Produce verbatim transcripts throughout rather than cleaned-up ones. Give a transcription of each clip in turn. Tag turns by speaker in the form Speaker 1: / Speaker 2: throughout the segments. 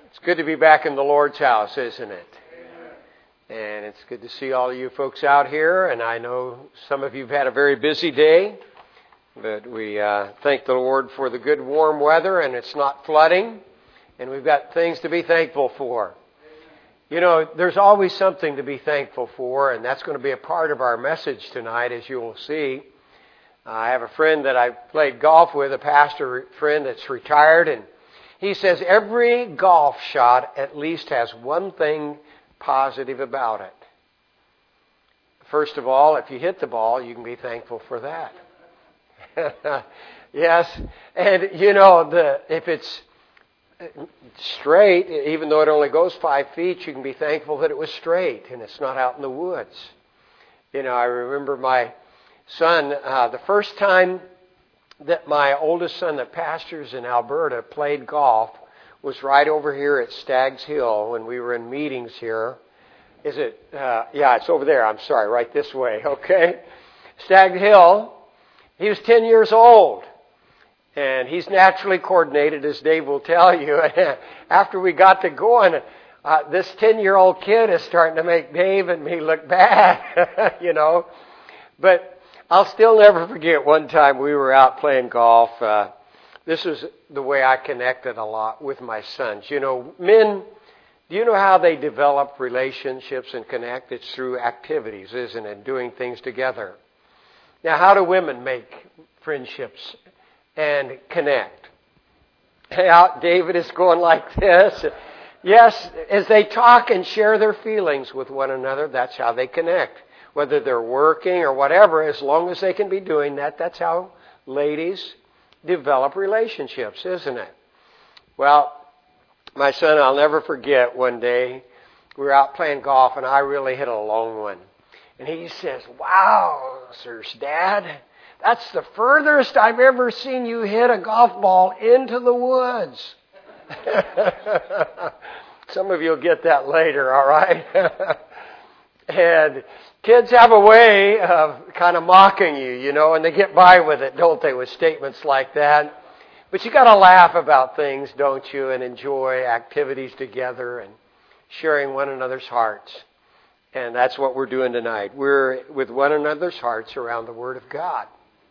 Speaker 1: It's good to be back in the Lord's house, isn't it? And it's good to see all of you folks out here. And I know some of you have had a very busy day, but we uh, thank the Lord for the good warm weather, and it's not flooding, and we've got things to be thankful for. You know, there's always something to be thankful for, and that's going to be a part of our message tonight, as you will see. Uh, I have a friend that I played golf with, a pastor friend that's retired, and he says every golf shot at least has one thing positive about it. First of all, if you hit the ball, you can be thankful for that. Yes, and you know, the if it's straight, even though it only goes five feet, you can be thankful that it was straight and it's not out in the woods. You know, I remember my son, uh, the first time that my oldest son that pastors in Alberta played golf was right over here at Staggs Hill when we were in meetings here. Is it? Uh, yeah, it's over there. I'm sorry, right this way, okay? Staggs Hill. He was ten years old. And he's naturally coordinated, as Dave will tell you. After we got to going, uh, this ten-year-old kid is starting to make Dave and me look bad, you know. But I'll still never forget one time we were out playing golf. Uh, this is the way I connected a lot with my sons. You know, men, do you know how they develop relationships and connect? It's through activities, isn't it? Doing things together. Now, how do women make friendships and connect? Out, David is going like this. Yes, as they talk and share their feelings with one another, that's how they connect. Whether they're working or whatever, as long as they can be doing that, that's how ladies develop relationships, isn't it? Well, my son, I'll never forget one day, we were out playing golf and I really hit a long one. And he says, "Wow, sirs, Dad, that's the furthest I've ever seen you hit a golf ball into the woods." Some of you will get that later, all right? And kids have a way of kind of mocking you, you know, and they get by with it, don't they, with statements like that. But you got to laugh about things, don't you, and enjoy activities together and sharing one another's hearts. And that's what we're doing tonight. We're with one another's hearts around the Word of God.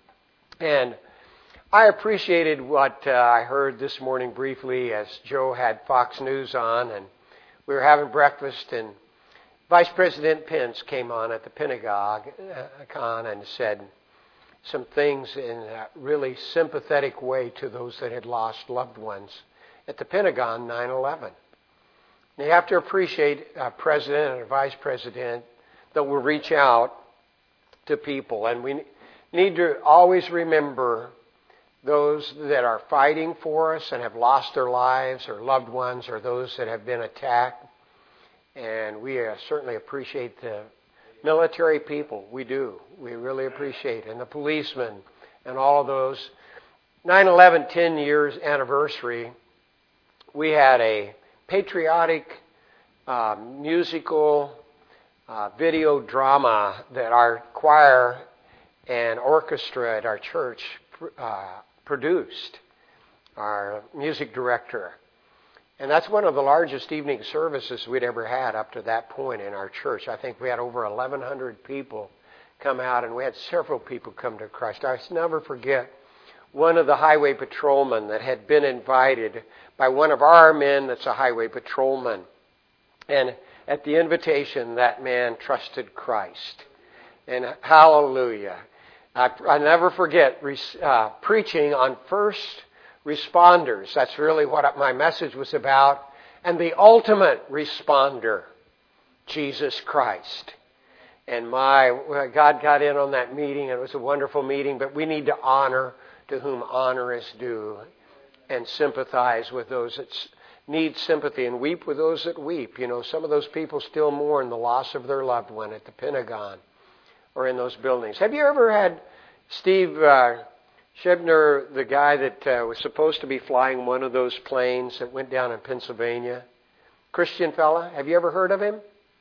Speaker 1: And I appreciated what uh, I heard this morning briefly as Joe had Fox News on, and we were having breakfast, and Vice President Pence came on at the Pentagon uh, and said some things in a really sympathetic way to those that had lost loved ones at the Pentagon nine eleven. And you have to appreciate a president and a vice president that will reach out to people. And we need to always remember those that are fighting for us and have lost their lives or loved ones, or those that have been attacked. And we uh, certainly appreciate the military people. We do. We really appreciate it. And the policemen and all of those. nine eleven, ten years anniversary, we had a patriotic uh, musical uh, video drama that our choir and orchestra at our church uh, produced, our music director. And that's one of the largest evening services we'd ever had up to that point in our church. I think we had over eleven hundred people come out, and we had several people come to Christ. I'll never forget one of the highway patrolmen that had been invited by one of our men that's a highway patrolman. And at the invitation, that man trusted Christ. And hallelujah. I, I never forget uh, preaching on first responders. That's really what my message was about. And the ultimate responder, Jesus Christ. And my, God got in on that meeting. It was a wonderful meeting, but we need to honor to whom honor is due and sympathize with those that need sympathy and weep with those that weep. You know, some of those people still mourn the loss of their loved one at the Pentagon or in those buildings. Have you ever had Steve uh, Shebner, the guy that uh, was supposed to be flying one of those planes that went down in Pennsylvania? Christian fella. Have you ever heard of him?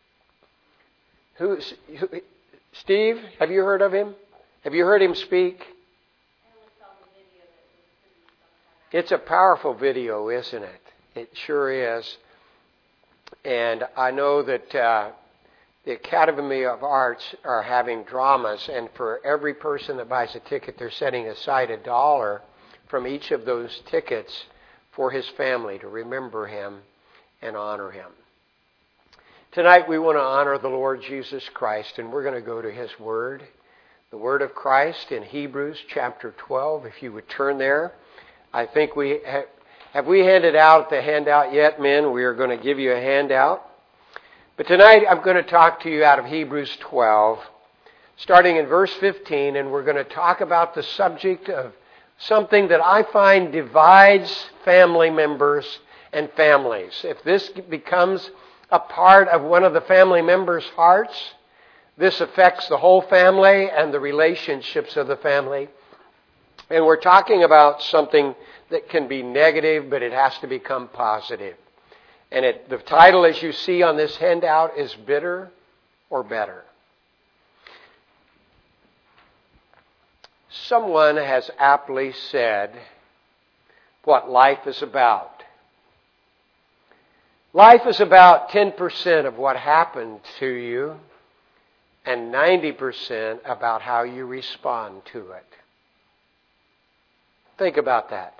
Speaker 1: Who, who, Steve, have you heard of him? Have you heard him speak? It's a powerful video, isn't it? It sure is. And I know that uh, the Academy of Arts are having dramas, and for every person that buys a ticket, they're setting aside a dollar from each of those tickets for his family to remember him and honor him. Tonight we want to honor the Lord Jesus Christ, and we're going to go to His Word. The Word of Christ in Hebrews chapter twelve. If you would turn there. I think we have, have we handed out the handout yet, men? We are going to give you a handout. But tonight I'm going to talk to you out of Hebrews twelve, starting in verse fifteen, and we're going to talk about the subject of something that I find divides family members and families. If this becomes a part of one of the family members' hearts, this affects the whole family and the relationships of the family. And we're talking about something that can be negative, but it has to become positive. And it, the title, as you see on this handout, is Bitter or Better. Someone has aptly said what life is about. Life is about ten percent of what happened to you and ninety percent about how you respond to it. Think about that.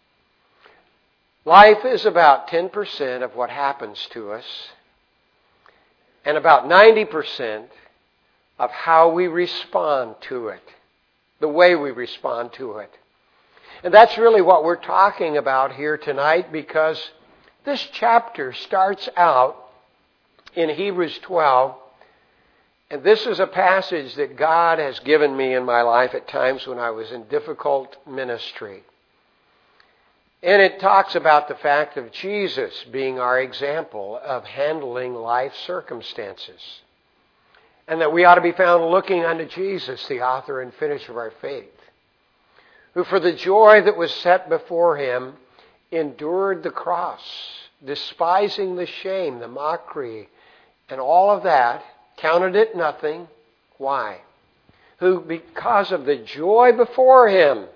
Speaker 1: Life is about ten percent of what happens to us and about ninety percent of how we respond to it, the way we respond to it. And that's really what we're talking about here tonight, because this chapter starts out in Hebrews twelve, and this is a passage that God has given me in my life at times when I was in difficult ministry. And it talks about the fact of Jesus being our example of handling life circumstances. And that we ought to be found looking unto Jesus, the author and finisher of our faith, who for the joy that was set before him endured the cross, despising the shame, the mockery, and all of that, counted it nothing. Why? Who, because of the joy before him,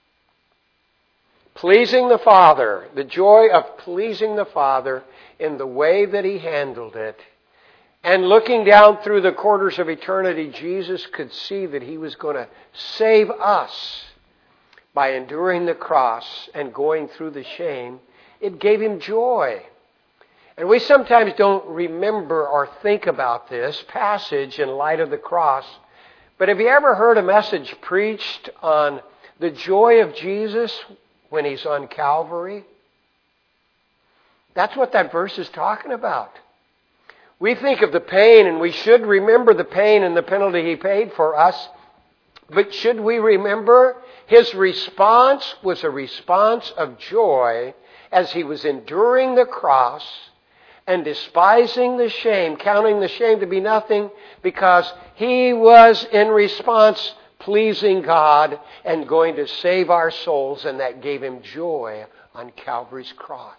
Speaker 1: pleasing the Father, the joy of pleasing the Father in the way that he handled it, and looking down through the quarters of eternity, Jesus could see that he was going to save us by enduring the cross and going through the shame. It gave him joy. And we sometimes don't remember or think about this passage in light of the cross. But have you ever heard a message preached on the joy of Jesus when he's on Calvary? That's what that verse is talking about. We think of the pain, and we should remember the pain and the penalty he paid for us. But should we remember his response was a response of joy as he was enduring the cross and despising the shame, counting the shame to be nothing, because he was in response pleasing God and going to save our souls, and that gave him joy on Calvary's cross.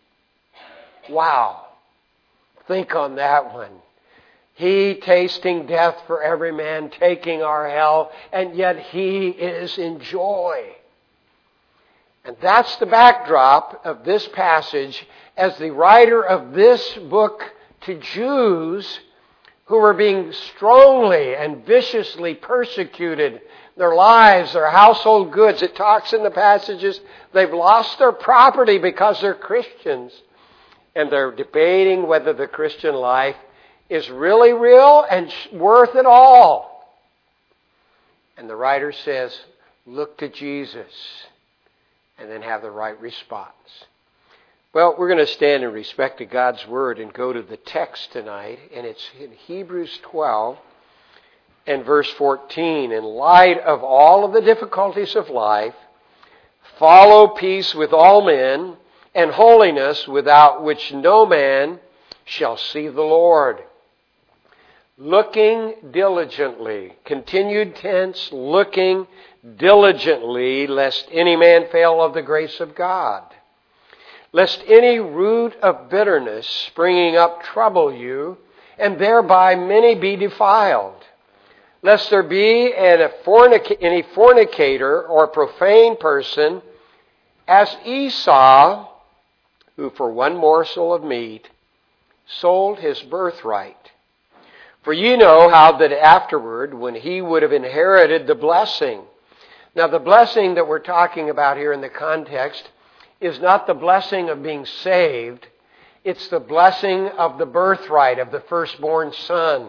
Speaker 1: Wow. Think on that one. He tasting death for every man, taking our hell, and yet he is in joy. And that's the backdrop of this passage as the writer of this book to Jews who were being strongly and viciously persecuted, their lives, their household goods. It talks in the passages, they've lost their property because they're Christians. And they're debating whether the Christian life is really real and worth it all. And the writer says, look to Jesus and then have the right response. Well, we're going to stand in respect to God's Word and go to the text tonight. And it's in Hebrews twelve and verse fourteen. In light of all of the difficulties of life, follow peace with all men and holiness, without which no man shall see the Lord. Looking diligently, continued tense, looking diligently, lest any man fail of the grace of God. Lest any root of bitterness springing up trouble you, and thereby many be defiled. Lest there be any fornicator or profane person, as Esau, who for one morsel of meat sold his birthright. For ye know how that afterward, when he would have inherited the blessing. Now the blessing that we're talking about here in the context is not the blessing of being saved. It's the blessing of the birthright of the firstborn son.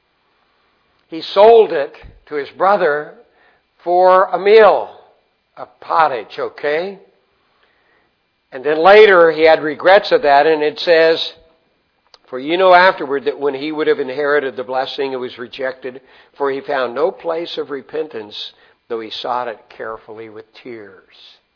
Speaker 1: He sold it to his brother for a meal, a pottage, okay? And then later he had regrets of that, and it says, for you know afterward that when he would have inherited the blessing, it was rejected, for he found no place of repentance, though he sought it carefully with tears.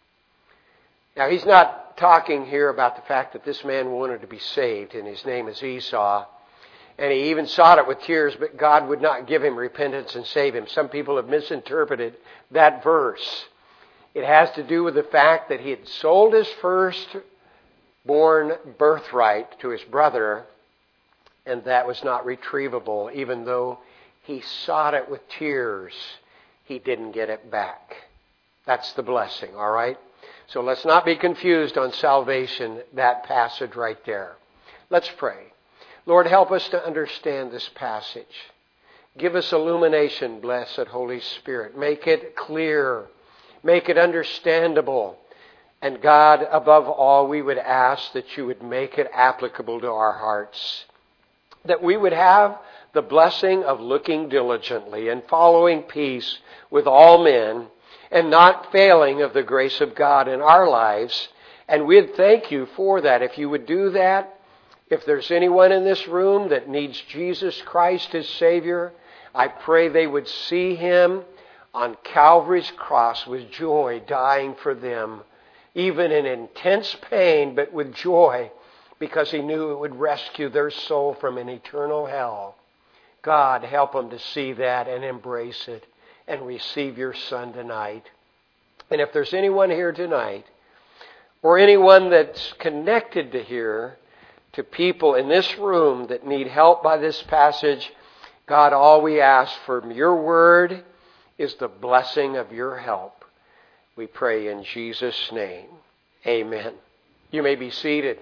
Speaker 1: Now he's not talking here about the fact that this man wanted to be saved, and his name is Esau. And he even sought it with tears, but God would not give him repentance and save him. Some people have misinterpreted that verse. It has to do with the fact that he had sold his firstborn birthright to his brother, and that was not retrievable. Even though he sought it with tears, he didn't get it back. That's the blessing, all right? So let's not be confused on salvation, that passage right there. Let's pray. Lord, help us to understand this passage. Give us illumination, blessed Holy Spirit. Make it clear. Make it understandable. And God, above all, we would ask that you would make it applicable to our hearts. That we would have the blessing of looking diligently and following peace with all men and not failing of the grace of God in our lives. And we'd thank you for that. If you would do that, if there's anyone in this room that needs Jesus Christ as Savior, I pray they would see Him on Calvary's cross with joy, dying for them, even in intense pain, but with joy, because He knew it would rescue their soul from an eternal hell. God, help them to see that and embrace it and receive your Son tonight. And if there's anyone here tonight, or anyone that's connected to here, to people in this room that need help by this passage, God, all we ask from your word is the blessing of your help. We pray in Jesus' name. Amen. You may be seated.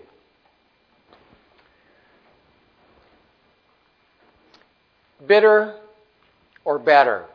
Speaker 1: Bitter or better?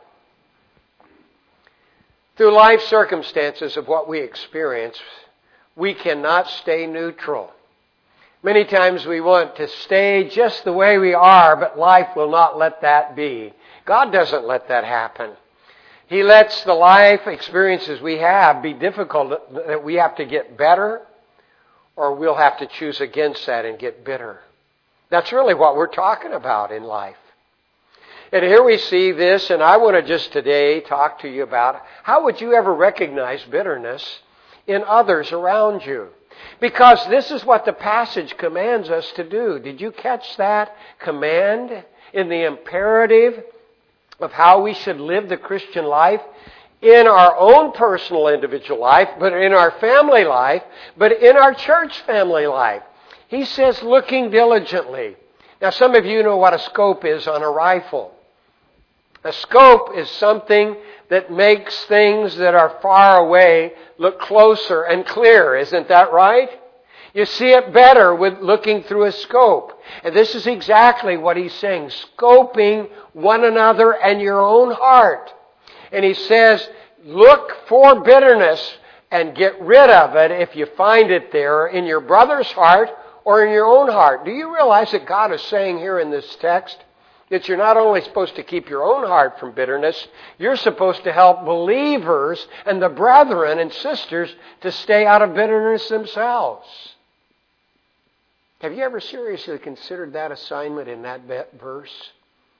Speaker 1: Through life circumstances of what we experience, we cannot stay neutral. Many times we want to stay just the way we are, but life will not let that be. God doesn't let that happen. He lets the life experiences we have be difficult, that we have to get better, or we'll have to choose against that and get bitter. That's really what we're talking about in life. And here we see this, and I want to just today talk to you about how would you ever recognize bitterness in others around you? Because this is what the passage commands us to do. Did you catch that command in the imperative of how we should live the Christian life in our own personal individual life, but in our family life, but in our church family life? He says, looking diligently. Now, some of you know what a scope is on a rifle. A scope is something that makes things that are far away look closer and clearer. Isn't that right? You see it better with looking through a scope. And this is exactly what he's saying. Scoping one another and your own heart. And he says, look for bitterness and get rid of it if you find it there in your brother's heart or in your own heart. Do you realize that God is saying here in this text that you're not only supposed to keep your own heart from bitterness, you're supposed to help believers and the brethren and sisters to stay out of bitterness themselves? Have you ever seriously considered that assignment in that verse?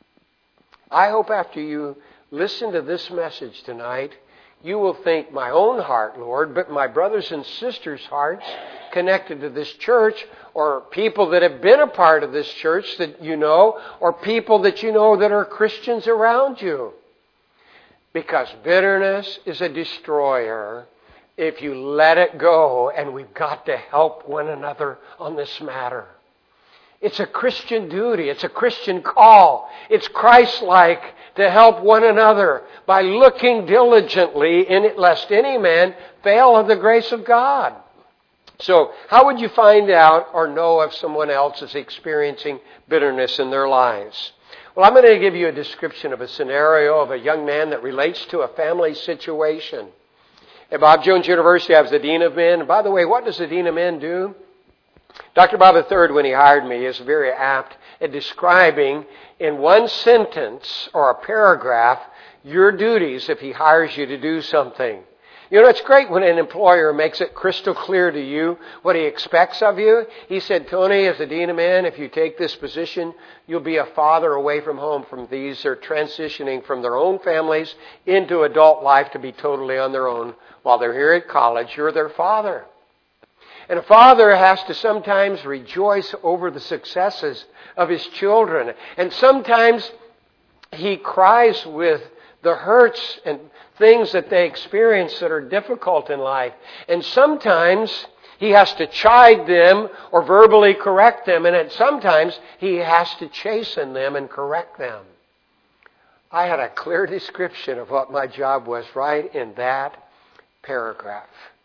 Speaker 1: I hope after you listen to this message tonight, you will think, my own heart, Lord, but my brothers and sisters' hearts connected to this church, or people that have been a part of this church that you know, or people that you know that are Christians around you. Because bitterness is a destroyer if you let it go, and we've got to help one another on this matter. It's a Christian duty. It's a Christian call. It's Christ-like to help one another by looking diligently in it, lest any man fail of the grace of God. So how would you find out or know if someone else is experiencing bitterness in their lives? Well, I'm going to give you a description of a scenario of a young man that relates to a family situation. At Bob Jones University, I was the Dean of Men. And by the way, what does the Dean of Men do? Doctor Bob the Third, when he hired me, is very apt at describing in one sentence or a paragraph your duties if he hires you to do something. You know, it's great when an employer makes it crystal clear to you what he expects of you. He said, Tony, as the Dean of Men, if you take this position, you'll be a father away from home from these. They're transitioning from their own families into adult life to be totally on their own. While they're here at college, you're their father. And a father has to sometimes rejoice over the successes of his children. And sometimes he cries with the hurts and things that they experience that are difficult in life. And sometimes he has to chide them or verbally correct them. And sometimes he has to chasten them and correct them. I had a clear description of what my job was right in that paragraph.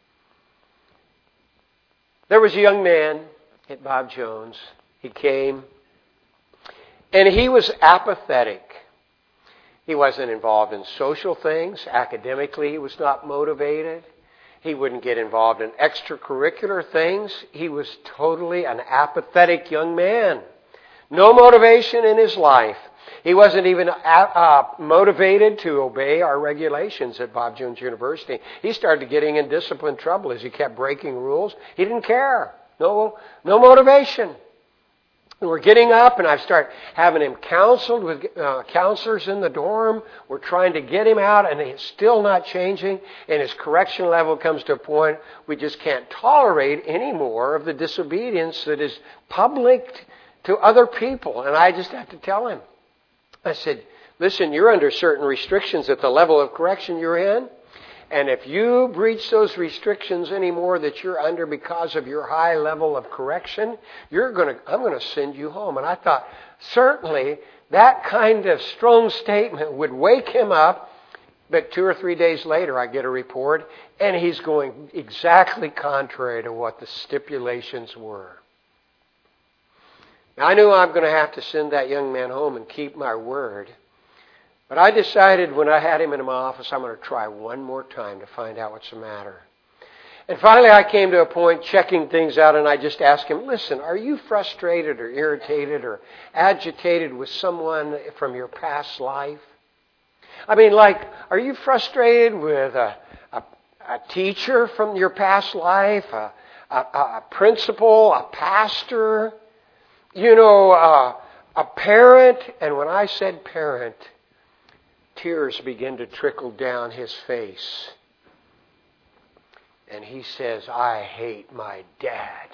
Speaker 1: There was a young man at Bob Jones. He came, and he was apathetic. He wasn't involved in social things. Academically, he was not motivated. He wouldn't get involved in extracurricular things. He was totally an apathetic young man. No motivation in his life. He wasn't even uh, motivated to obey our regulations at Bob Jones University. He started getting in discipline trouble as he kept breaking rules. He didn't care. No, no motivation. And we're getting up, and I start having him counseled with uh, counselors in the dorm. We're trying to get him out, and he's still not changing. And his correction level comes to a point we just can't tolerate any more of the disobedience that is public to other people. And I just have to tell him. I said, listen, you're under certain restrictions at the level of correction you're in. And if you breach those restrictions anymore that you're under because of your high level of correction, you're going to, I'm going to send you home. And I thought, certainly that kind of strong statement would wake him up. But two or three days later, I get a report, and he's going exactly contrary to what the stipulations were. Now, I knew I'm going to have to send that young man home and keep my word. But I decided when I had him in my office, I'm going to try one more time to find out what's the matter. And finally, I came to a point checking things out, and I just asked him, listen, are you frustrated or irritated or agitated with someone from your past life? I mean, like, are you frustrated with a, a, a teacher from your past life, a, a, a principal, a pastor, you know, uh, a parent? And when I said parent, tears began to trickle down his face. And he says, I hate my dad.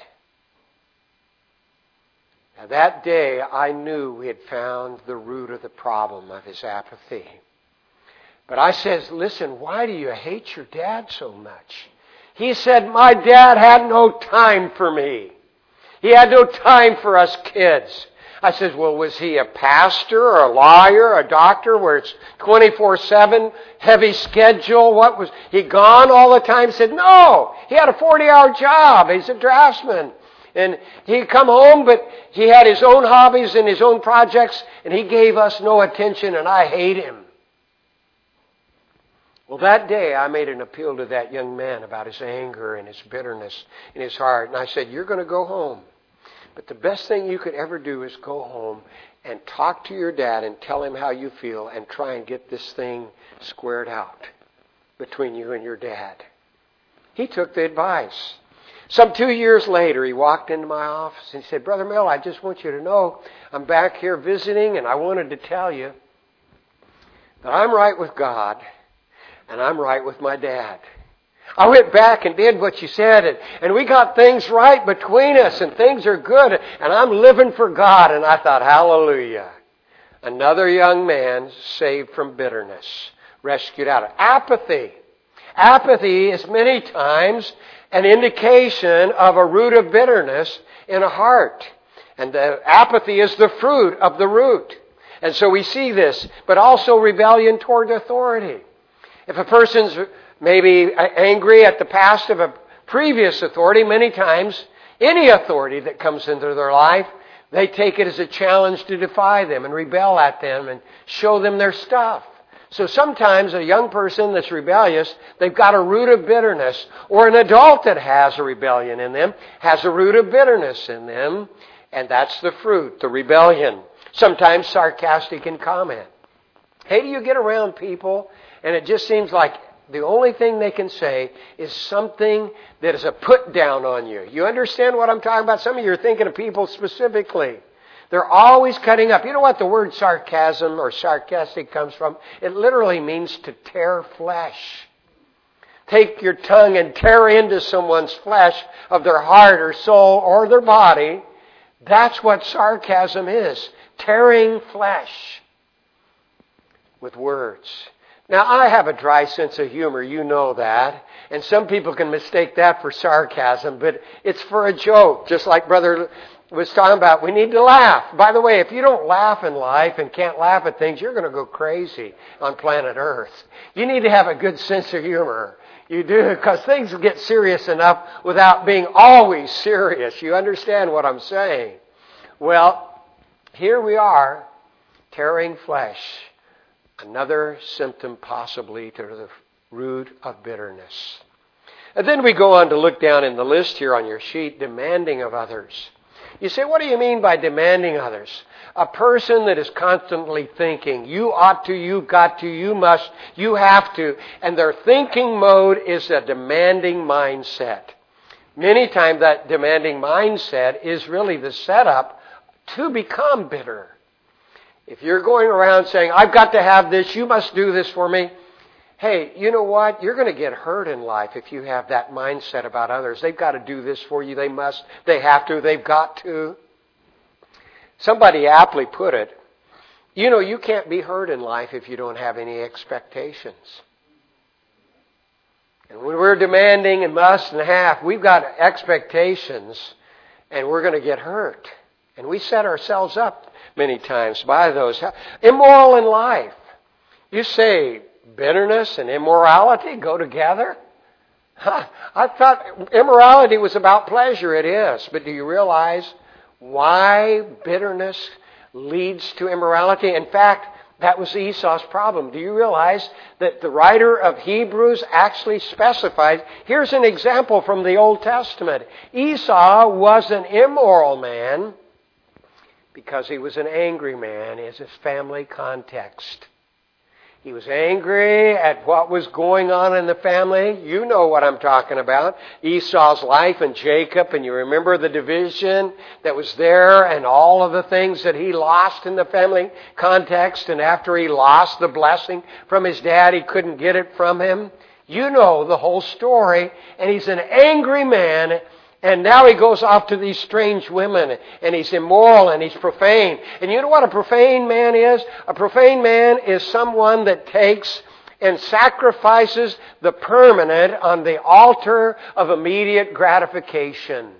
Speaker 1: Now that day, I knew we had found the root of the problem of his apathy. But I says, listen, why do you hate your dad so much? He said, my dad had no time for me. He had no time for us kids. I says, well, was he a pastor or a lawyer, a doctor, where it's twenty-four seven, heavy schedule? What was he gone all the time? He said, no, he had a forty-hour job. He's a draftsman. And he'd come home, but he had his own hobbies and his own projects, and he gave us no attention, and I hate him. Well, that day, I made an appeal to that young man about his anger and his bitterness in his heart. And I said, you're going to go home. But the best thing you could ever do is go home and talk to your dad and tell him how you feel and try and get this thing squared out between you and your dad. He took the advice. Some two years later, he walked into my office and he said, Brother Mill, I just want you to know I'm back here visiting, and I wanted to tell you that I'm right with God and I'm right with my dad. I went back and did what you said, and, and we got things right between us, and things are good, and I'm living for God. And I thought, hallelujah. Another young man saved from bitterness, rescued out of apathy. Apathy is many times an indication of a root of bitterness in a heart. And the apathy is the fruit of the root. And so we see this, but also rebellion toward authority. If a person's maybe angry at the past of a previous authority, many times, any authority that comes into their life, they take it as a challenge to defy them and rebel at them and show them their stuff. So sometimes a young person that's rebellious, they've got a root of bitterness. Or an adult that has a rebellion in them has a root of bitterness in them. And that's the fruit, the rebellion. Sometimes sarcastic in comment. Hey, do you get around people and it just seems like the only thing they can say is something that is a put down on you? You understand what I'm talking about? Some of you are thinking of people specifically. They're always cutting up. You know what the word sarcasm or sarcastic comes from? It literally means to tear flesh. Take your tongue and tear into someone's flesh of their heart or soul or their body. That's what sarcasm is. Tearing flesh with words. Now, I have a dry sense of humor. You know that. And some people can mistake that for sarcasm, but it's for a joke. Just like Brother was talking about, we need to laugh. By the way, if you don't laugh in life and can't laugh at things, you're going to go crazy on planet Earth. You need to have a good sense of humor. You do, because things get serious enough without being always serious. You understand what I'm saying? Well, here we are, tearing flesh. Another symptom possibly to the root of bitterness. And then we go on to look down in the list here on your sheet, demanding of others. You say, what do you mean by demanding others? A person that is constantly thinking, you ought to, you got to, you must, you have to. And their thinking mode is a demanding mindset. Many times that demanding mindset is really the setup to become bitter. If you're going around saying, I've got to have this, you must do this for me. Hey, you know what? You're going to get hurt in life if you have that mindset about others. They've got to do this for you. They must. They have to. They've got to. Somebody aptly put it, you know, you can't be hurt in life if you don't have any expectations. And when we're demanding and must and have, we've got expectations and we're going to get hurt. And we set ourselves up many times by those. Immoral in life. You say, bitterness and immorality go together? Huh, I thought immorality was about pleasure. It is. But do you realize why bitterness leads to immorality? In fact, that was Esau's problem. Do you realize that the writer of Hebrews actually specifies, here's an example from the Old Testament. Esau was an immoral man because he was an angry man is his family context. He was angry at what was going on in the family. You know what I'm talking about. Esau's life and Jacob, and you remember the division that was there and all of the things that he lost in the family context. And after he lost the blessing from his dad, he couldn't get it from him. You know the whole story. And he's an angry man. And now he goes off to these strange women, and he's immoral and he's profane. And you know what a profane man is? A profane man is someone that takes and sacrifices the permanent on the altar of immediate gratification.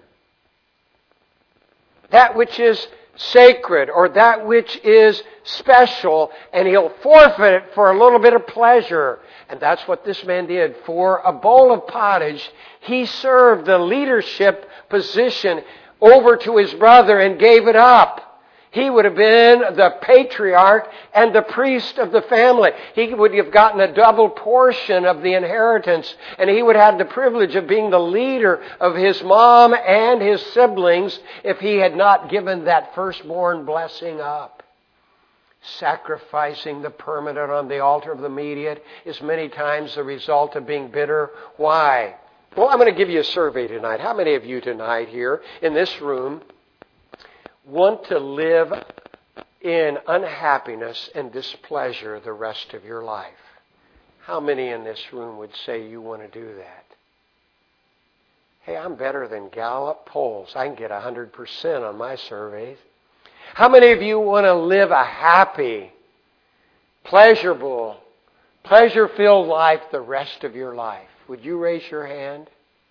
Speaker 1: That which is sacred or that which is special, and he'll forfeit it for a little bit of pleasure. And that's what this man did. For a bowl of pottage, he served the leadership position over to his brother and gave it up. He would have been the patriarch and the priest of the family. He would have gotten a double portion of the inheritance, and he would have the privilege of being the leader of his mom and his siblings if he had not given that firstborn blessing up. Sacrificing the permanent on the altar of the immediate is many times the result of being bitter. Why? Well, I'm going to give you a survey tonight. How many of you tonight here in this room want to live in unhappiness and displeasure the rest of your life? How many in this room would say you want to do that? Hey, I'm better than Gallup polls. I can get one hundred percent on my surveys. How many of you want to live a happy, pleasurable, pleasure-filled life the rest of your life? Would you raise your hand?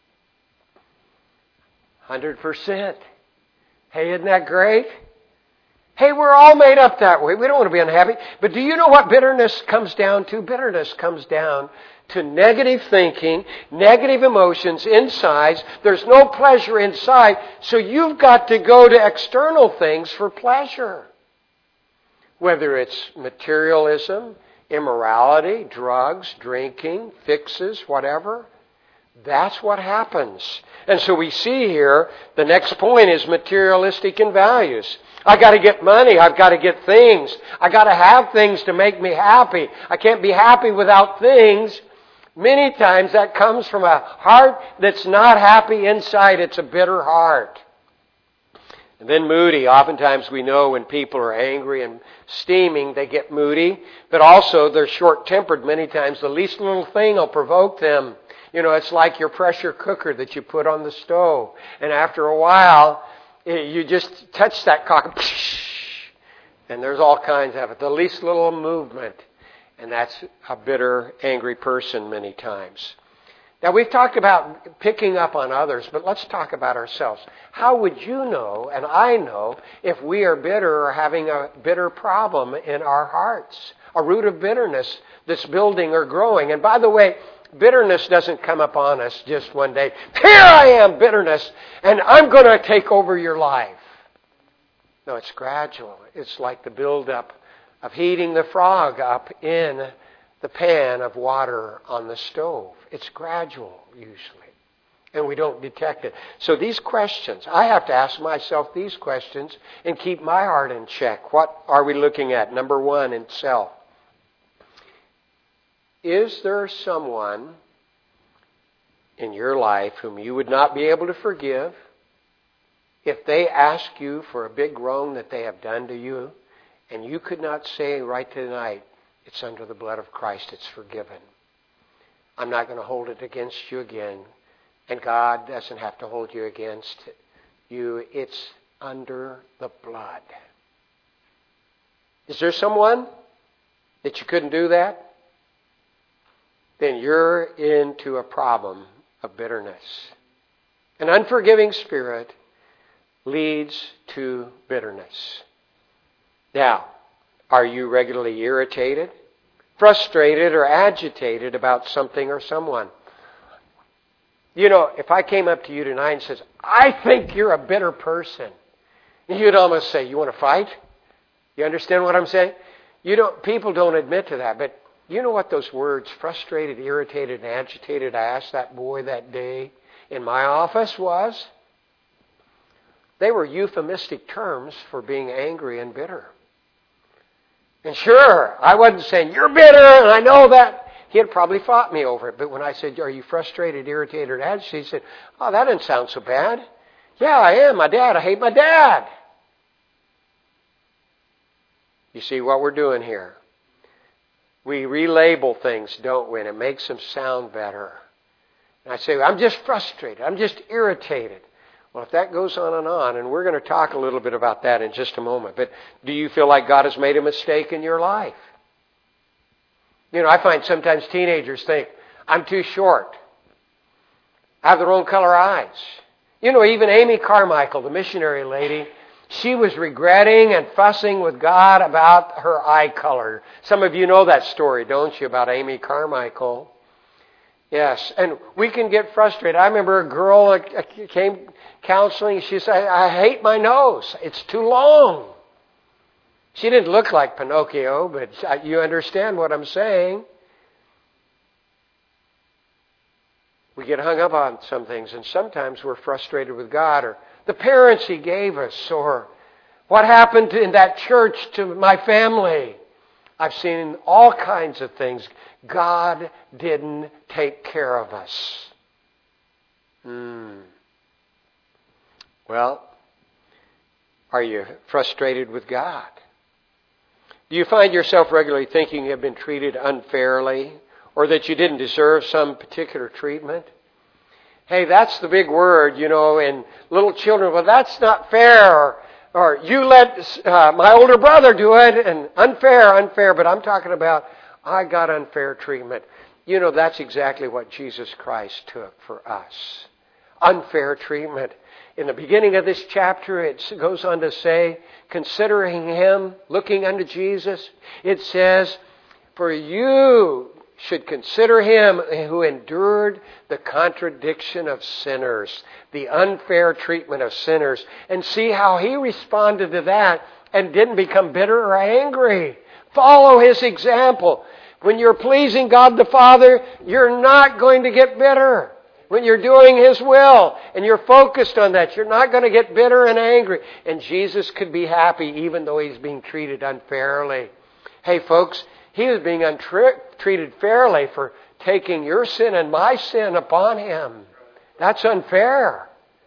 Speaker 1: one hundred percent. Hey, isn't that great? Hey, we're all made up that way. We don't want to be unhappy. But do you know what bitterness comes down to? Bitterness comes down to negative thinking, negative emotions inside. There's no pleasure inside, so you've got to go to external things for pleasure. Whether it's materialism, immorality, drugs, drinking, fixes, whatever. That's what happens. And so we see here, the next point is materialistic in values. I got to get money. I've got to get things. I got to have things to make me happy. I can't be happy without things. Many times that comes from a heart that's not happy inside. It's a bitter heart. And then moody. Oftentimes we know when people are angry and steaming, they get moody. But also they're short-tempered many times. The least little thing will provoke them. You know, it's like your pressure cooker that you put on the stove. And after a while, you just touch that cock, and there's all kinds of it. The least little movement. And that's a bitter, angry person many times. Now, we've talked about picking up on others, but let's talk about ourselves. How would you know, and I know, if we are bitter or having a bitter problem in our hearts? A root of bitterness that's building or growing. And by the way, bitterness doesn't come upon us just one day. Here I am, bitterness, and I'm going to take over your life. No, it's gradual. It's like the buildup of heating the frog up in the pan of water on the stove. It's gradual, usually, and we don't detect it. So these questions, I have to ask myself these questions and keep my heart in check. What are we looking at? Number one, in self. Is there someone in your life whom you would not be able to forgive if they ask you for a big wrong that they have done to you, and you could not say right tonight, it's under the blood of Christ, it's forgiven. I'm not going to hold it against you again, and God doesn't have to hold you against you. It's under the blood. Is there someone that you couldn't do that? Then you're into a problem of bitterness. An unforgiving spirit leads to bitterness. Now, are you regularly irritated, frustrated, or agitated about something or someone? You know, if I came up to you tonight and says, I think you're a bitter person, you'd almost say, you want to fight? You understand what I'm saying? You don't. People don't admit to that, but you know what those words, frustrated, irritated, and agitated, I asked that boy that day in my office was? They were euphemistic terms for being angry and bitter. And sure, I wasn't saying, you're bitter, and I know that. He had probably fought me over it. But when I said, are you frustrated, irritated, or agitated? He said, oh, that didn't sound so bad. Yeah, I am. My dad. I hate my dad. You see what we're doing here? We relabel things, don't we? And it makes them sound better. And I say, I'm just frustrated. I'm just irritated. Well, if that goes on and on, and we're going to talk a little bit about that in just a moment, but do you feel like God has made a mistake in your life? You know, I find sometimes teenagers think, I'm too short. I have the wrong color eyes. You know, even Amy Carmichael, the missionary lady, she was regretting and fussing with God about her eye color. Some of you know that story, don't you, about Amy Carmichael? Yes, and we can get frustrated. I remember a girl that came counseling. She said, I hate my nose. It's too long. She didn't look like Pinocchio, but you understand what I'm saying. We get hung up on some things, and sometimes we're frustrated with God, or the parents He gave us, or what happened in that church to my family. I've seen all kinds of things. God didn't take care of us. Hmm. Well, are you frustrated with God? Do you find yourself regularly thinking you have been treated unfairly, or that you didn't deserve some particular treatment? Hey, that's the big word, you know, in little children. Well, that's not fair. Or, or you let uh, my older brother do it, and unfair, unfair. But I'm talking about, I got unfair treatment. You know, that's exactly what Jesus Christ took for us. Unfair treatment. In the beginning of this chapter, it goes on to say, considering Him, looking unto Jesus, it says, for you should consider him who endured the contradiction of sinners, the unfair treatment of sinners, and see how he responded to that and didn't become bitter or angry. Follow his example. When you're pleasing God the Father, you're not going to get bitter. When you're doing his will and you're focused on that, you're not going to get bitter and angry. And Jesus could be happy even though he's being treated unfairly. Hey folks, he was being untre- treated fairly for taking your sin and my sin upon him. That's unfair.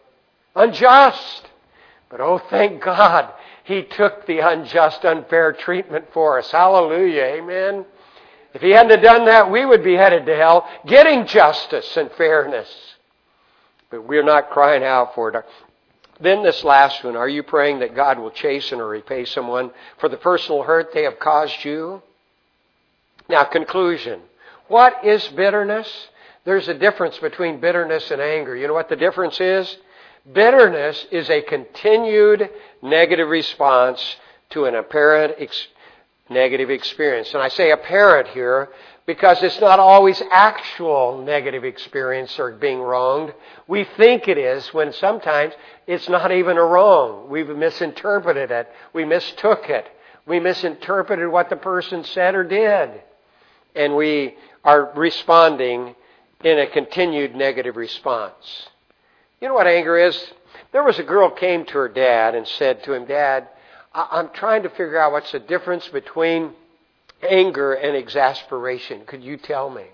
Speaker 1: Unjust. But oh, thank God, he took the unjust, unfair treatment for us. Hallelujah. Amen. If he hadn't have done that, we would be headed to hell, getting justice and fairness. But we're not crying out for it. Then this last one, are you praying that God will chasten or repay someone for the personal hurt they have caused you? Now, conclusion. What is bitterness? There's a difference between bitterness and anger. You know what the difference is? Bitterness is a continued negative response to an apparent ex- negative experience. And I say apparent here because it's not always actual negative experience or being wronged. We think it is when sometimes it's not even a wrong. We've misinterpreted it. We mistook it. We misinterpreted what the person said or did. And we are responding in a continued negative response. You know what anger is? There was a girl came to her dad and said to him, Dad, I'm trying to figure out what's the difference between anger and exasperation. Could you tell me?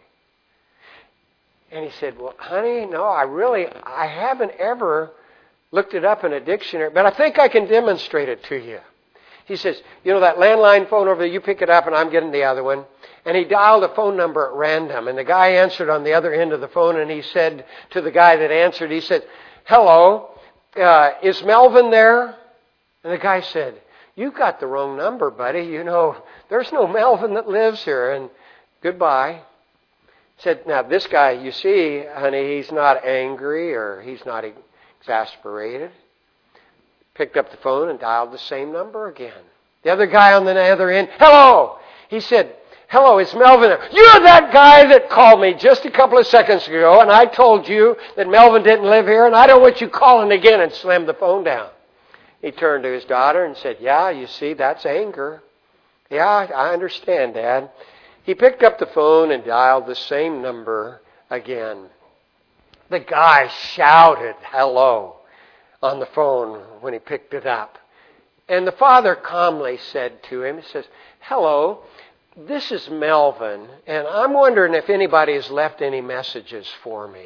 Speaker 1: And he said, well, honey, no, I really, I haven't ever looked it up in a dictionary, but I think I can demonstrate it to you. He says, you know that landline phone over there, you pick it up and I'm getting the other one. And he dialed a phone number at random. And the guy answered on the other end of the phone and he said to the guy that answered, he said, hello, uh, is Melvin there? And the guy said, you've got the wrong number, buddy. You know, there's no Melvin that lives here. And goodbye. He said, now this guy, you see, honey, he's not angry or he's not exasperated. Picked up the phone and dialed the same number again. The other guy on the other end, hello. He said, hello, it's Melvin there. You're that guy that called me just a couple of seconds ago, and I told you that Melvin didn't live here, and I don't want you calling again, and slammed the phone down. He turned to his daughter and said, yeah, you see, that's anger. Yeah, I understand, Dad. He picked up the phone and dialed the same number again. The guy shouted hello on the phone when he picked it up. And the father calmly said to him, he says, hello, this is Melvin, and I'm wondering if anybody has left any messages for me.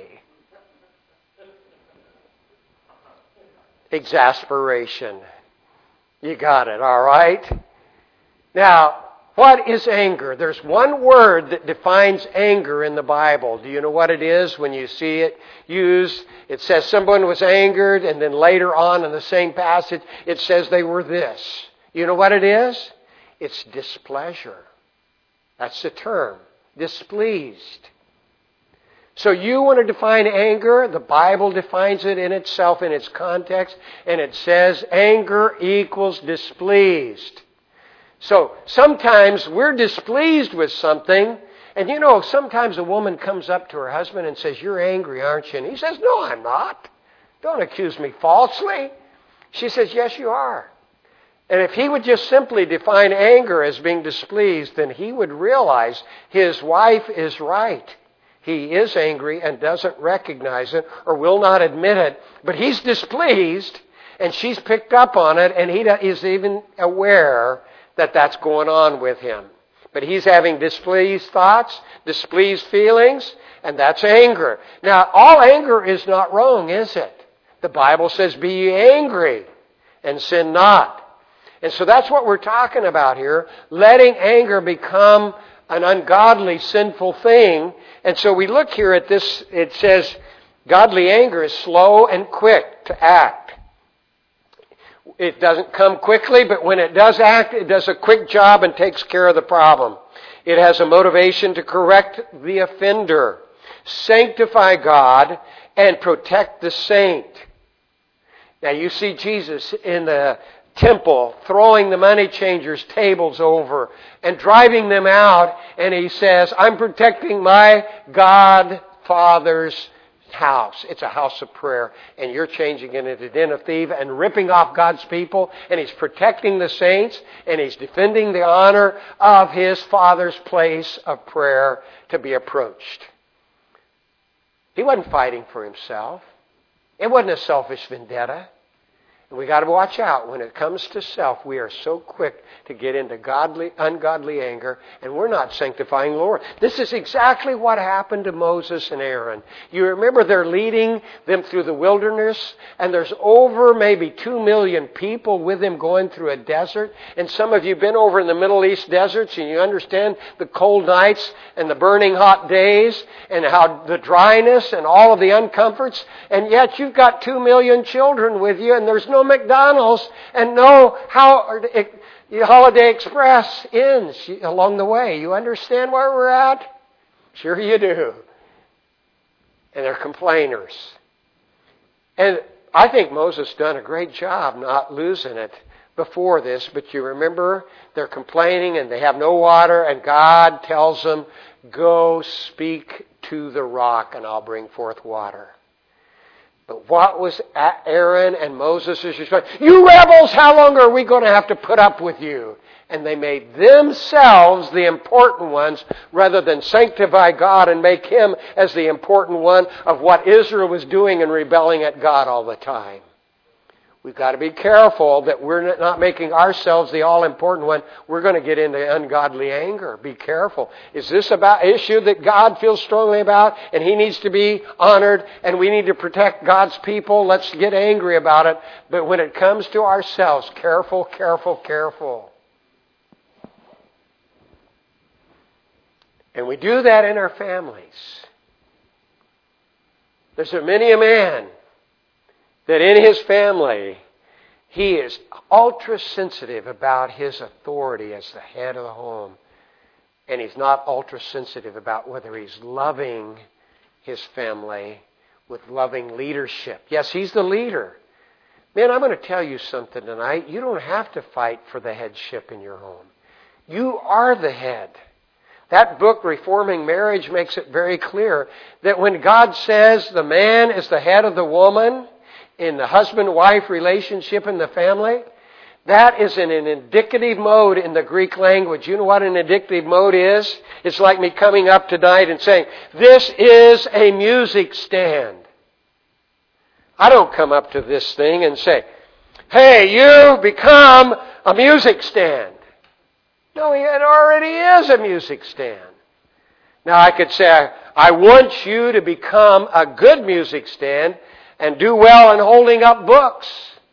Speaker 1: Exasperation. You got it, all right? Now, what is anger? There's one word that defines anger in the Bible. Do you know what it is when you see it used? It says someone was angered, and then later on in the same passage, it says they were this. You know what it is? It's displeasure. That's the term. Displeased. So you want to define anger? The Bible defines it in itself, in its context, and it says anger equals displeased. So sometimes we're displeased with something, and you know, sometimes a woman comes up to her husband and says, you're angry, aren't you? And he says, no, I'm not. Don't accuse me falsely. She says, yes, you are. And if he would just simply define anger as being displeased, then he would realize his wife is right. He is angry and doesn't recognize it or will not admit it, but he's displeased, and she's picked up on it, and he is even aware that that's going on with him. But he's having displeased thoughts, displeased feelings, and that's anger. Now, all anger is not wrong, is it? The Bible says, be ye angry and sin not. And so that's what we're talking about here, letting anger become an ungodly, sinful thing. And so we look here at this, it says, godly anger is slow and quick to act. It doesn't come quickly, but when it does act, it does a quick job and takes care of the problem. It has a motivation to correct the offender, sanctify God, and protect the saint. Now you see Jesus in the temple, throwing the money changers' tables over and driving them out. And he says, I'm protecting my God Father's house. It's a house of prayer. And you're changing it into a den of thieves and ripping off God's people. And he's protecting the saints. And he's defending the honor of his Father's place of prayer to be approached. He wasn't fighting for himself. It wasn't a selfish vendetta. And we got to watch out. When it comes to self, we are so quick to get into godly, ungodly anger, and we're not sanctifying the Lord. This is exactly what happened to Moses and Aaron. You remember they're leading them through the wilderness, and there's over maybe two million people with them going through a desert. And some of you have been over in the Middle East deserts, and you understand the cold nights and the burning hot days, and how the dryness and all of the uncomforts. And yet you've got two million children with you, and there's no McDonald's and no how Holiday Express inns along the way. You understand where we're at? Sure you do. And they're complainers. And I think Moses done a great job not losing it before this, but you remember they're complaining and they have no water, and God tells them, go speak to the rock and I'll bring forth water. But what was Aaron and Moses' response? You rebels, how long are we going to have to put up with you? And they made themselves the important ones rather than sanctify God and make Him as the important one of what Israel was doing and rebelling at God all the time. We've got to be careful that we're not making ourselves the all-important one. We're going to get into ungodly anger. Be careful. Is this about issue that God feels strongly about and He needs to be honored and we need to protect God's people? Let's get angry about it. But when it comes to ourselves, careful, careful, careful. And we do that in our families. There's a many a man that in his family, he is ultra sensitive about his authority as the head of the home. And he's not ultra sensitive about whether he's loving his family with loving leadership. Yes, he's the leader. Man, I'm going to tell you something tonight. You don't have to fight for the headship in your home. You are the head. That book, Reforming Marriage, makes it very clear that when God says the man is the head of the woman, in the husband-wife relationship in the family, that is in an indicative mode in the Greek language. You know what an indicative mode is? It's like me coming up tonight and saying, this is a music stand. I don't come up to this thing and say, hey, you become a music stand. No, it already is a music stand. Now I could say, I want you to become a good music stand and do well in holding up books.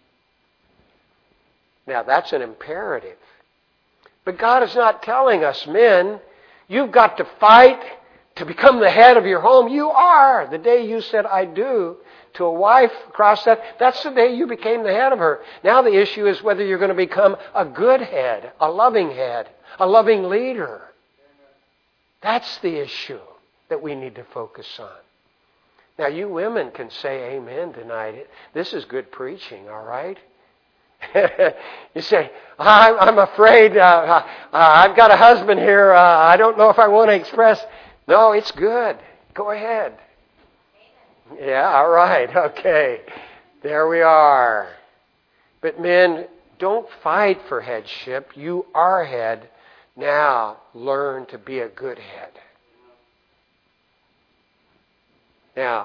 Speaker 1: Now that's an imperative. But God is not telling us, men, you've got to fight to become the head of your home. You are. The day you said, I do, to a wife across that, that's the day you became the head of her. Now the issue is whether you're going to become a good head, a loving head, a loving leader. That's the issue that we need to focus on. Now, you women can say amen tonight. This is good preaching, all right? You say, I'm afraid uh, uh, I've got a husband here. Uh, I don't know if I want to express. No, it's good. Go ahead. Yeah, all right. Okay. There we are. But men, don't fight for headship. You are head. Now, learn to be a good head. Now,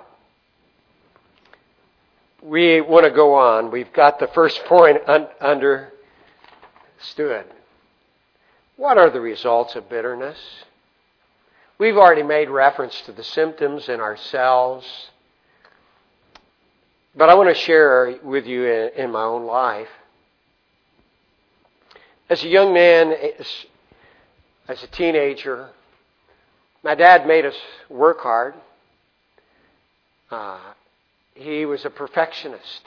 Speaker 1: we want to go on. We've got the first point un- understood. What are the results of bitterness? We've already made reference to the symptoms in ourselves. But I want to share with you in, in my own life. As a young man, as, as a teenager, my dad made us work hard. Uh, he was a perfectionist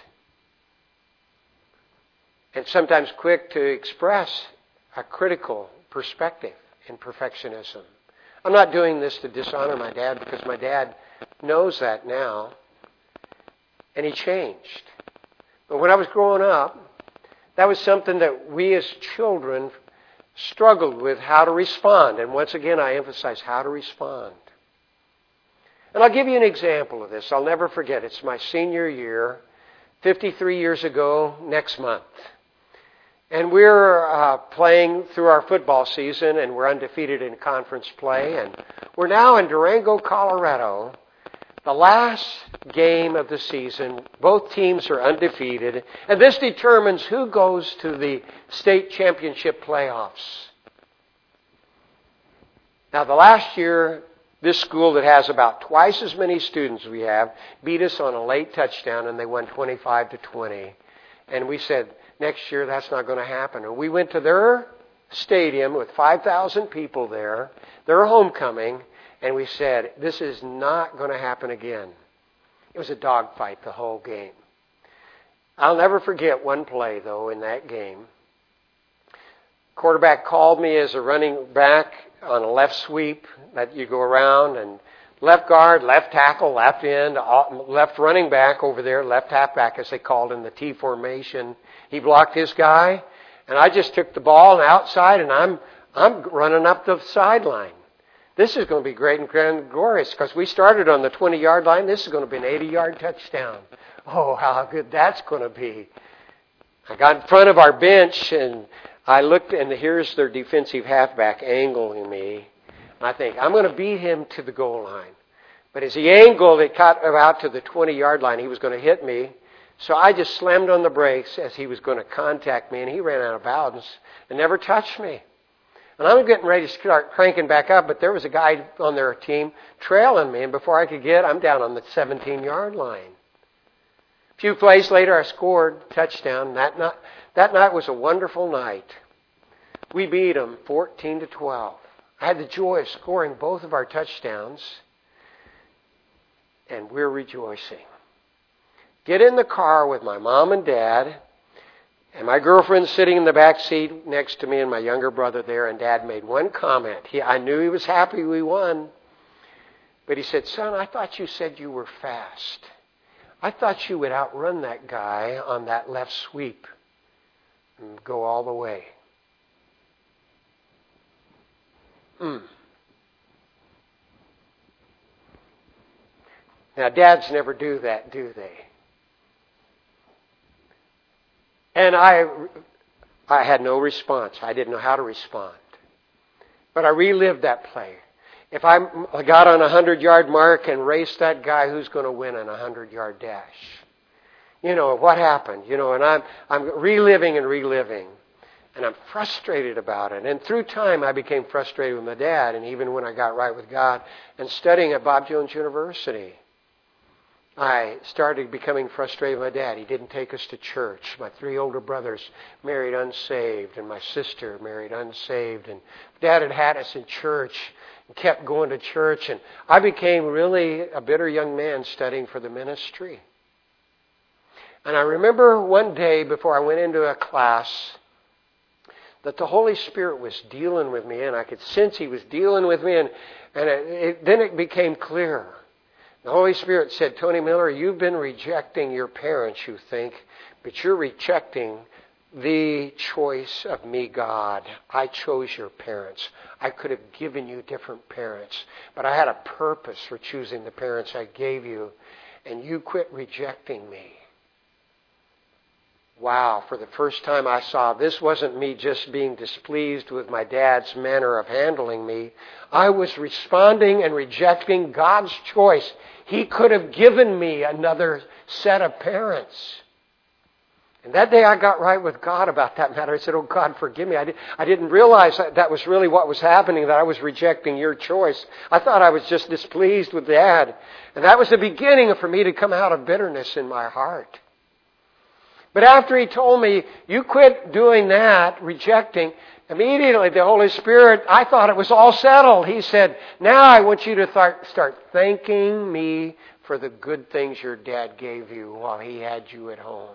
Speaker 1: and sometimes quick to express a critical perspective in perfectionism. I'm not doing this to dishonor my dad because my dad knows that now, and he changed. But when I was growing up, that was something that we as children struggled with how to respond. And once again, I emphasize how to respond. And I'll give you an example of this. I'll never forget. It's my senior year, fifty-three years ago next month. And we're uh, playing through our football season, and we're undefeated in conference play. And we're now in Durango, Colorado, the last game of the season. Both teams are undefeated, and this determines who goes to the state championship playoffs. Now, the last year, this school that has about twice as many students we have beat us on a late touchdown, and they won twenty-five to twenty. And we said, next year that's not going to happen. And we went to their stadium with five thousand people there, their homecoming, and we said, this is not going to happen again. It was a dogfight the whole game. I'll never forget one play, though, in that game. Quarterback called me as a running back on a left sweep that you go around, and left guard, left tackle, left end, left running back over there, left halfback as they called in the T formation. He blocked his guy, and I just took the ball and outside, and I'm I'm running up the sideline. This is going to be great and grand and glorious because we started on the twenty-yard line. This is going to be an eighty-yard touchdown. Oh, how good that's going to be. I got in front of our bench, and I looked, and here's their defensive halfback angling me. I think, I'm going to beat him to the goal line. But as he angled, it cut out to the twenty-yard line. He was going to hit me. So I just slammed on the brakes as he was going to contact me, and he ran out of bounds and never touched me. And I'm getting ready to start cranking back up, but there was a guy on their team trailing me, and before I could get, I'm down on the seventeen-yard line. A few plays later, I scored touchdown. That night, that night was a wonderful night. We beat them fourteen to twelve. I had the joy of scoring both of our touchdowns, and we're rejoicing. Get in the car with my mom and dad, and my girlfriend sitting in the back seat next to me and my younger brother there, and Dad made one comment. He, I knew he was happy we won, but he said, son, I thought you said you were fast. I thought you would outrun that guy on that left sweep and go all the way. Mm. Now, dads never do that, do they? And I, I had no response. I didn't know how to respond. But I relived that play. If I got on a hundred-yard mark and raced that guy, who's going to win on a hundred-yard dash? You know, what happened? You know, and I'm I'm reliving and reliving. And I'm frustrated about it. And through time, I became frustrated with my dad. And even when I got right with God and studying at Bob Jones University, I started becoming frustrated with my dad. He didn't take us to church. My three older brothers married unsaved, and my sister married unsaved. And Dad had had us in church and kept going to church. And I became really a bitter young man studying for the ministry. And I remember one day before I went into a class that the Holy Spirit was dealing with me, and I could sense He was dealing with me, and, and it, it, then it became clear. The Holy Spirit said, Tony Miller, you've been rejecting your parents, you think, but you're rejecting the choice of me, God. I chose your parents. I could have given you different parents, but I had a purpose for choosing the parents I gave you, and you quit rejecting me. Wow, for the first time I saw this wasn't me just being displeased with my dad's manner of handling me. I was responding and rejecting God's choice. He could have given me another set of parents. And that day I got right with God about that matter. I said, oh God, forgive me. I, did, I didn't realize that that was really what was happening, that I was rejecting your choice. I thought I was just displeased with Dad. And that was the beginning for me to come out of bitterness in my heart. But after He told me, you quit doing that, rejecting, immediately the Holy Spirit, I thought it was all settled. He said, now I want you to start, start thanking me for the good things your dad gave you while he had you at home.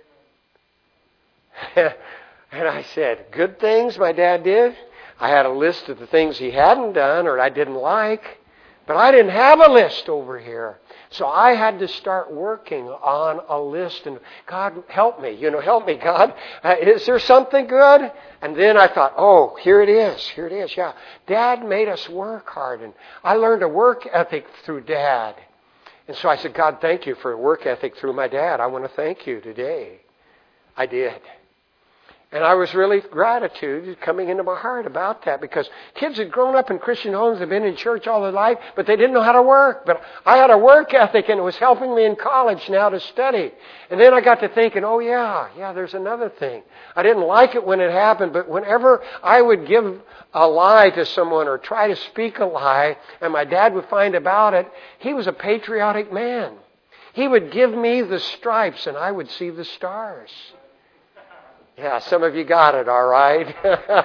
Speaker 1: And I said, good things my dad did? I had a list of the things he hadn't done or I didn't like. But I didn't have a list over here. So I had to start working on a list. And God, help me. You know, help me, God. Uh, is there something good? And then I thought, oh, here it is. Here it is. Yeah. Dad made us work hard. And I learned a work ethic through Dad. And so I said, God, thank you for a work ethic through my dad. I want to thank you today. I did. And I was really gratitude coming into my heart about that, because kids had grown up in Christian homes, had been in church all their life, but they didn't know how to work. But I had a work ethic, and it was helping me in college now to study. And then I got to thinking, oh yeah, yeah, there's another thing. I didn't like it when it happened, but whenever I would give a lie to someone or try to speak a lie, and my dad would find about it, he was a patriotic man. He would give me the stripes, and I would see the stars. Yeah, some of you got it, all right?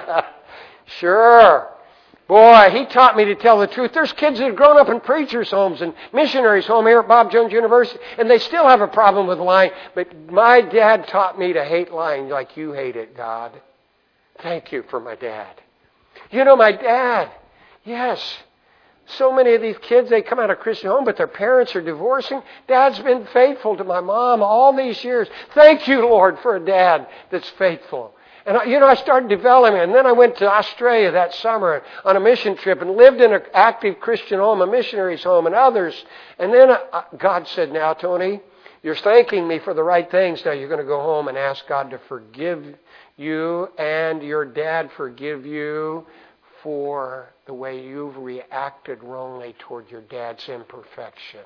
Speaker 1: Sure. Boy, he taught me to tell the truth. There's kids that have grown up in preachers' homes and missionaries' home here at Bob Jones University, and they still have a problem with lying. But my dad taught me to hate lying like you hate it, God. Thank you for my dad. You know, my dad, yes, so many of these kids, they come out of Christian home, but their parents are divorcing. Dad's been faithful to my mom all these years. Thank you, Lord, for a dad that's faithful. And, you know, I started developing, and then I went to Australia that summer on a mission trip and lived in an active Christian home, a missionary's home, and others. And then God said, now, Tony, you're thanking me for the right things. Now you're going to go home and ask God to forgive you and your dad forgive you for the way you've reacted wrongly toward your dad's imperfection.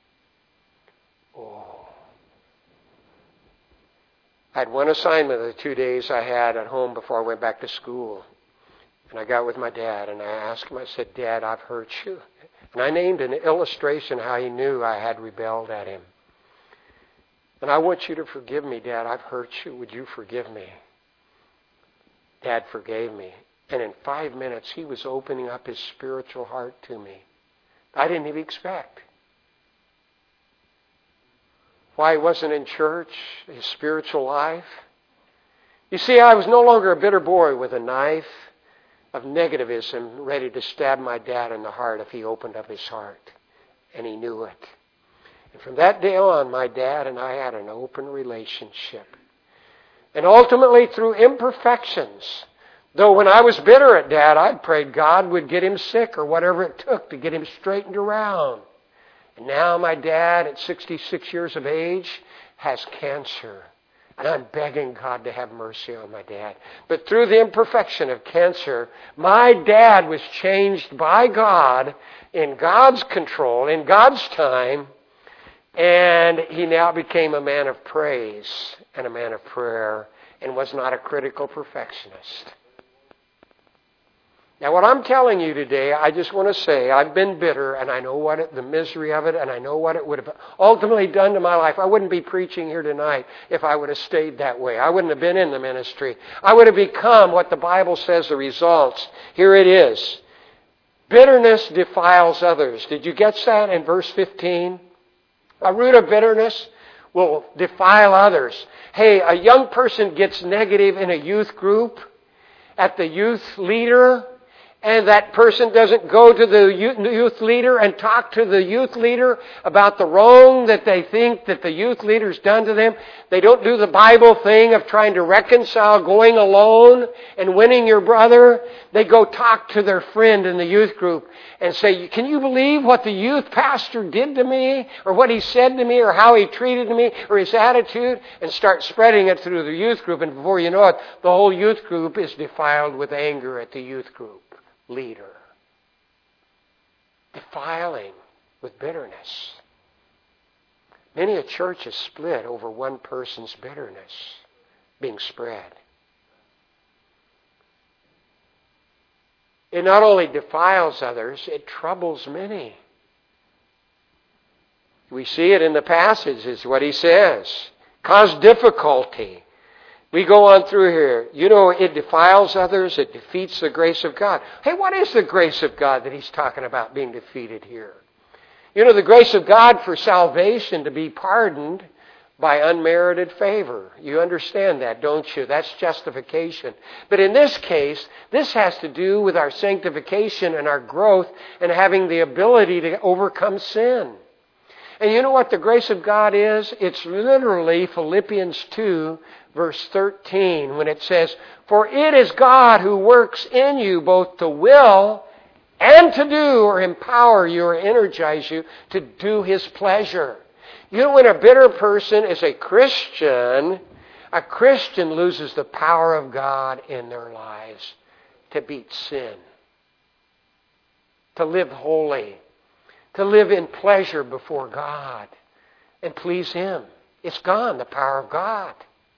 Speaker 1: Oh. I had one assignment of the two days I had at home before I went back to school. And I got with my dad and I asked him, I said, Dad, I've hurt you. And I named an illustration how he knew I had rebelled at him. And I want you to forgive me, Dad. I've hurt you. Would you forgive me? Dad forgave me. And in five minutes, he was opening up his spiritual heart to me. I didn't even expect. Why he wasn't in church, his spiritual life. You see, I was no longer a bitter boy with a knife of negativism ready to stab my dad in the heart if he opened up his heart. And he knew it. And from that day on, my dad and I had an open relationship. And ultimately, through imperfections, though when I was bitter at Dad, I prayed God would get him sick or whatever it took to get him straightened around. And now my dad, at sixty-six years of age, has cancer. And I'm begging God to have mercy on my dad. But through the imperfection of cancer, my dad was changed by God in God's control, in God's time. And he now became a man of praise and a man of prayer and was not a critical perfectionist. Now, what I'm telling you today, I just want to say, I've been bitter, and I know what it, the misery of it, and I know what it would have ultimately done to my life. I wouldn't be preaching here tonight if I would have stayed that way. I wouldn't have been in the ministry. I would have become what the Bible says the results. Here it is. Bitterness defiles others. Did you get that in verse fifteen? A root of bitterness will defile others. Hey, a young person gets negative in a youth group at the youth leader, and that person doesn't go to the youth leader and talk to the youth leader about the wrong that they think that the youth leader's done to them. They don't do the Bible thing of trying to reconcile going alone and winning your brother. They go talk to their friend in the youth group and say, can you believe what the youth pastor did to me, or what he said to me, or how he treated me, or his attitude, and start spreading it through the youth group. And before you know it, the whole youth group is defiled with anger at the youth group leader. Defiling with bitterness. Many a church is split over one person's bitterness being spread. It not only defiles others, it troubles many. We see it in the passage, is what he says. Cause difficulty. We go on through here. You know, it defiles others. It defeats the grace of God. Hey, what is the grace of God that he's talking about being defeated here? You know, the grace of God for salvation, to be pardoned by unmerited favor. You understand that, don't you? That's justification. But in this case, this has to do with our sanctification and our growth and having the ability to overcome sin. And you know what the grace of God is? It's literally Philippians two, verse thirteen, when it says, "For it is God who works in you both to will and to do," or empower you or energize you to do His pleasure. You know, when a bitter person is a Christian, a Christian loses the power of God in their lives to beat sin, to live holy, to live in pleasure before God and please Him. It's gone, the power of God.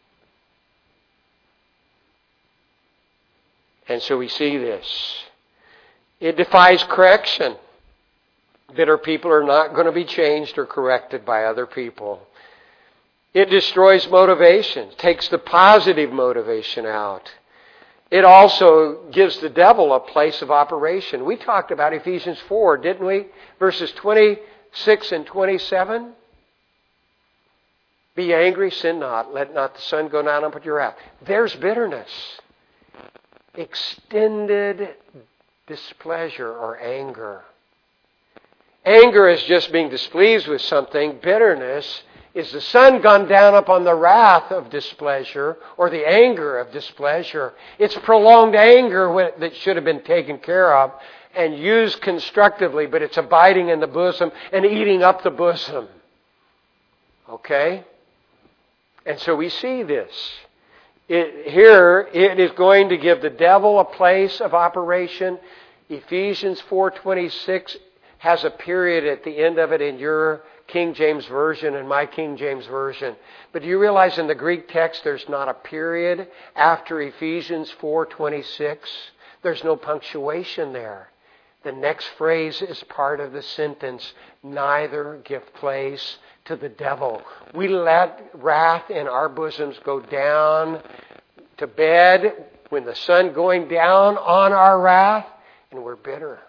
Speaker 1: And so we see this. It defies correction. Bitter people are not going to be changed or corrected by other people. It destroys motivation, takes the positive motivation out. It also gives the devil a place of operation. We talked about Ephesians four, didn't we? Verses twenty-six and twenty-seven. Be angry, sin not. Let not the sun go down upon your wrath. There's bitterness. Extended displeasure or anger. Anger is just being displeased with something. Bitterness is the sun gone down upon the wrath of displeasure or the anger of displeasure. It's prolonged anger that should have been taken care of and used constructively, but it's abiding in the bosom and eating up the bosom. Okay? And so we see this. It, here, it is going to give the devil a place of operation. Ephesians four twenty-six has a period at the end of it in your King James Version and my King James Version. But do you realize in the Greek text there's not a period after Ephesians four twenty-six? There's no punctuation there. The next phrase is part of the sentence, neither give place to the devil. We let wrath in our bosoms go down to bed when the sun going down on our wrath, and we're bitter.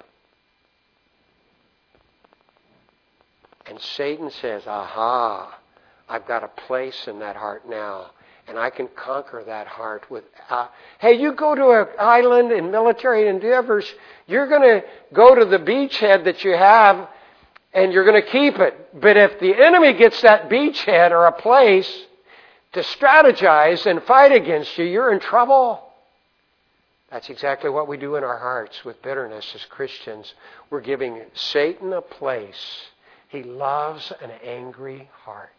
Speaker 1: And Satan says, aha, I've got a place in that heart now. And I can conquer that heart with... Uh, hey, you go to an island in military endeavors, you're going to go to the beachhead that you have, and you're going to keep it. But if the enemy gets that beachhead or a place to strategize and fight against you, you're in trouble. That's exactly what we do in our hearts with bitterness as Christians. We're giving Satan a place. He loves an angry heart.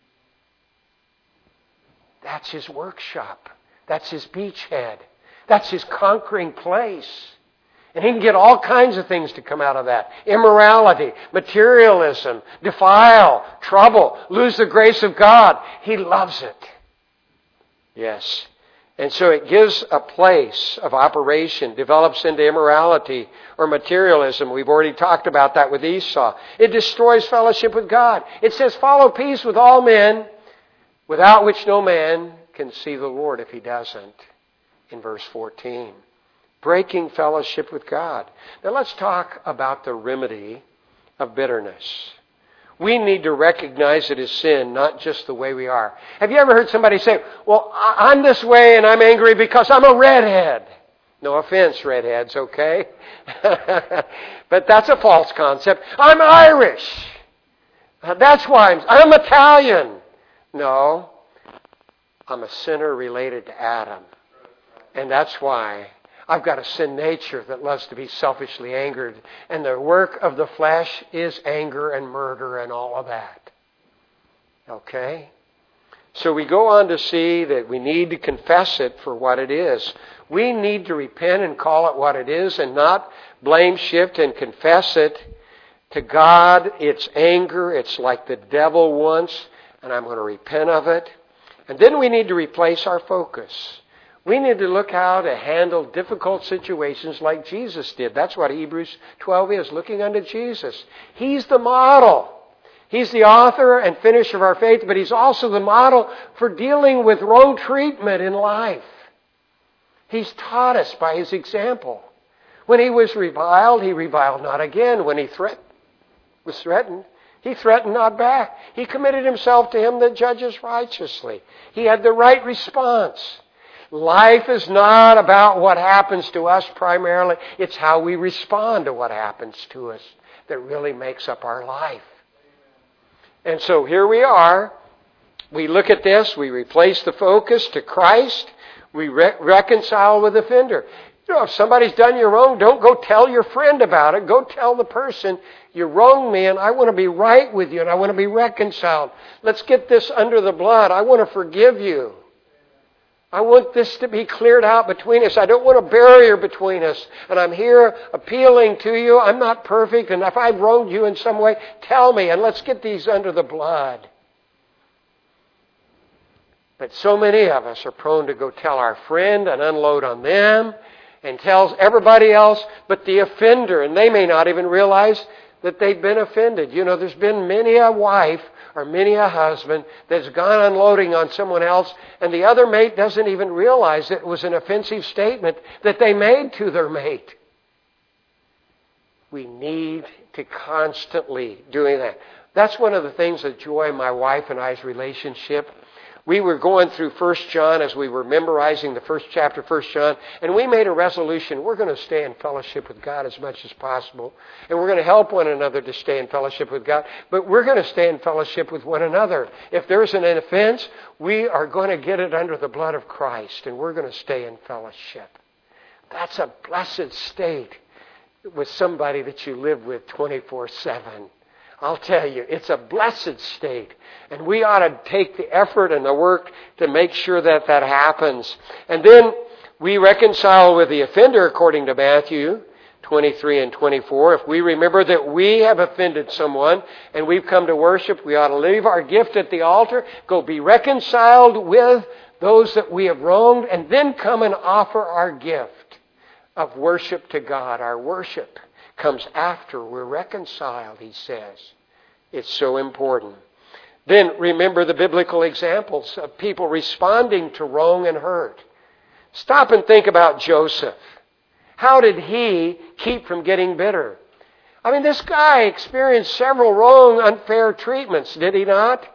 Speaker 1: That's his workshop. That's his beachhead. That's his conquering place. And he can get all kinds of things to come out of that. Immorality, materialism, defile, trouble, lose the grace of God. He loves it. Yes. And so it gives a place of operation, develops into immorality or materialism. We've already talked about that with Esau. It destroys fellowship with God. It says, follow peace with all men, without which no man can see the Lord if he doesn't. In verse fourteen. Breaking fellowship with God. Now let's talk about the remedy of bitterness. We need to recognize it as sin, not just the way we are. Have you ever heard somebody say, well, I'm this way and I'm angry because I'm a redhead? No offense, redheads, okay? But that's a false concept. I'm Irish. That's why I'm, I'm Italian. No, I'm a sinner related to Adam. And that's why I've got a sin nature that loves to be selfishly angered. And the work of the flesh is anger and murder and all of that. Okay? So we go on to see that we need to confess it for what it is. We need to repent and call it what it is and not blame shift and confess it to God. It's anger. It's like the devil wants. And I'm going to repent of it. And then we need to replace our focus. We need to look how to handle difficult situations like Jesus did. That's what Hebrews twelve is, looking unto Jesus. He's the model. He's the author and finisher of our faith, but He's also the model for dealing with wrong treatment in life. He's taught us by His example. When He was reviled, He reviled not again. When He threat, was threatened, He threatened not back. He committed himself to Him that judges righteously. He had the right response. Life is not about what happens to us primarily. It's how we respond to what happens to us that really makes up our life. And so here we are. We look at this. We replace the focus to Christ. We re- reconcile with the offender. You know, if somebody's done you wrong, don't go tell your friend about it. Go tell the person, you wronged me and I want to be right with you and I want to be reconciled. Let's get this under the blood. I want to forgive you. I want this to be cleared out between us. I don't want a barrier between us. And I'm here appealing to you. I'm not perfect. And if I've wronged you in some way, tell me and let's get these under the blood. But so many of us are prone to go tell our friend and unload on them and tells everybody else but the offender. And they may not even realize that they've been offended. You know, there's been many a wife or many a husband that's gone unloading on someone else and the other mate doesn't even realize it was an offensive statement that they made to their mate. We need to constantly doing that. That's one of the things that joy my wife and I's relationship. We were going through First John as we were memorizing the first chapter of First John, and we made a resolution. We're going to stay in fellowship with God as much as possible, and we're going to help one another to stay in fellowship with God, but we're going to stay in fellowship with one another. If there's an offense, we are going to get it under the blood of Christ, and we're going to stay in fellowship. That's a blessed state with somebody that you live with twenty-four seven. I'll tell you, it's a blessed state. And we ought to take the effort and the work to make sure that that happens. And then we reconcile with the offender according to Matthew twenty-three and twenty-four. If we remember that we have offended someone and we've come to worship, we ought to leave our gift at the altar, go be reconciled with those that we have wronged, and then come and offer our gift of worship to God. Our worship comes after we're reconciled, he says. It's so important. Then remember the biblical examples of people responding to wrong and hurt. Stop and think about Joseph. How did he keep from getting bitter? I mean, this guy experienced several wrong, unfair treatments, did he not?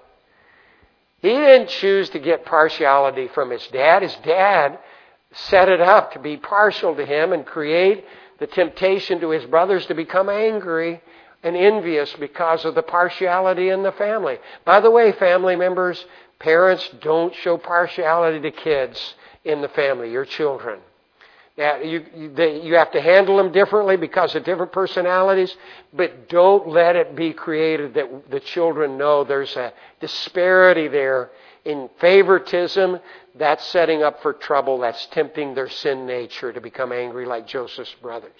Speaker 1: He didn't choose to get partiality from his dad. His dad set it up to be partial to him and create the temptation to his brothers to become angry and envious because of the partiality in the family. By the way, family members, parents, don't show partiality to kids in the family, your children. Now, you, you, they, you have to handle them differently because of different personalities, but don't let it be created that the children know there's a disparity there in favoritism. That's setting up for trouble. That's tempting their sin nature to become angry like Joseph's brothers.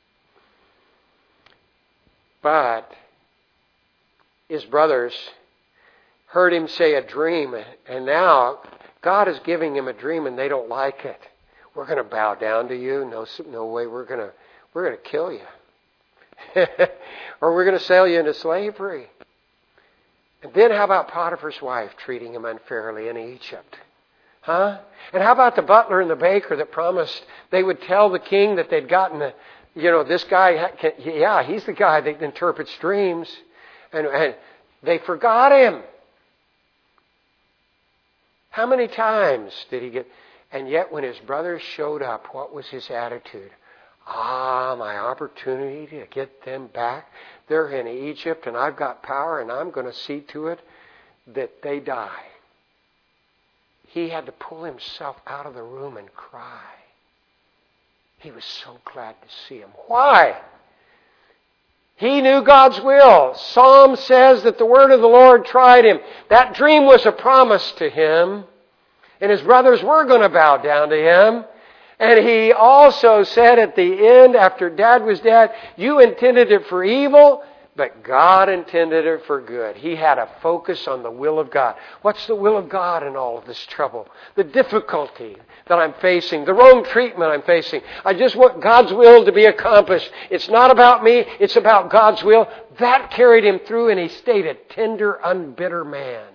Speaker 1: But his brothers heard him say a dream, and now God is giving him a dream and they don't like it. We're going to bow down to you. No, no way. We're going to, we're going to kill you. Or we're going to sell you into slavery. And then how about Potiphar's wife treating him unfairly in Egypt? Huh? And how about the butler and the baker that promised they would tell the king that they'd gotten a, you know, this guy, yeah, he's the guy that interprets dreams. And, and they forgot him. How many times did he get... And yet when his brothers showed up, what was his attitude? Ah, my opportunity to get them back. They're in Egypt and I've got power and I'm going to see to it that they die. He had to pull himself out of the room and cry. He was so glad to see him. Why? He knew God's will. Psalm says that the word of the Lord tried him. That dream was a promise to him. And his brothers were going to bow down to him. And he also said at the end, after Dad was dead, you intended it for evil, but God intended it for good. He had a focus on the will of God. What's the will of God in all of this trouble? The difficulty that I'm facing, the wrong treatment I'm facing. I just want God's will to be accomplished. It's not about me, it's about God's will. That carried him through, and he stayed a tender, unbitter man.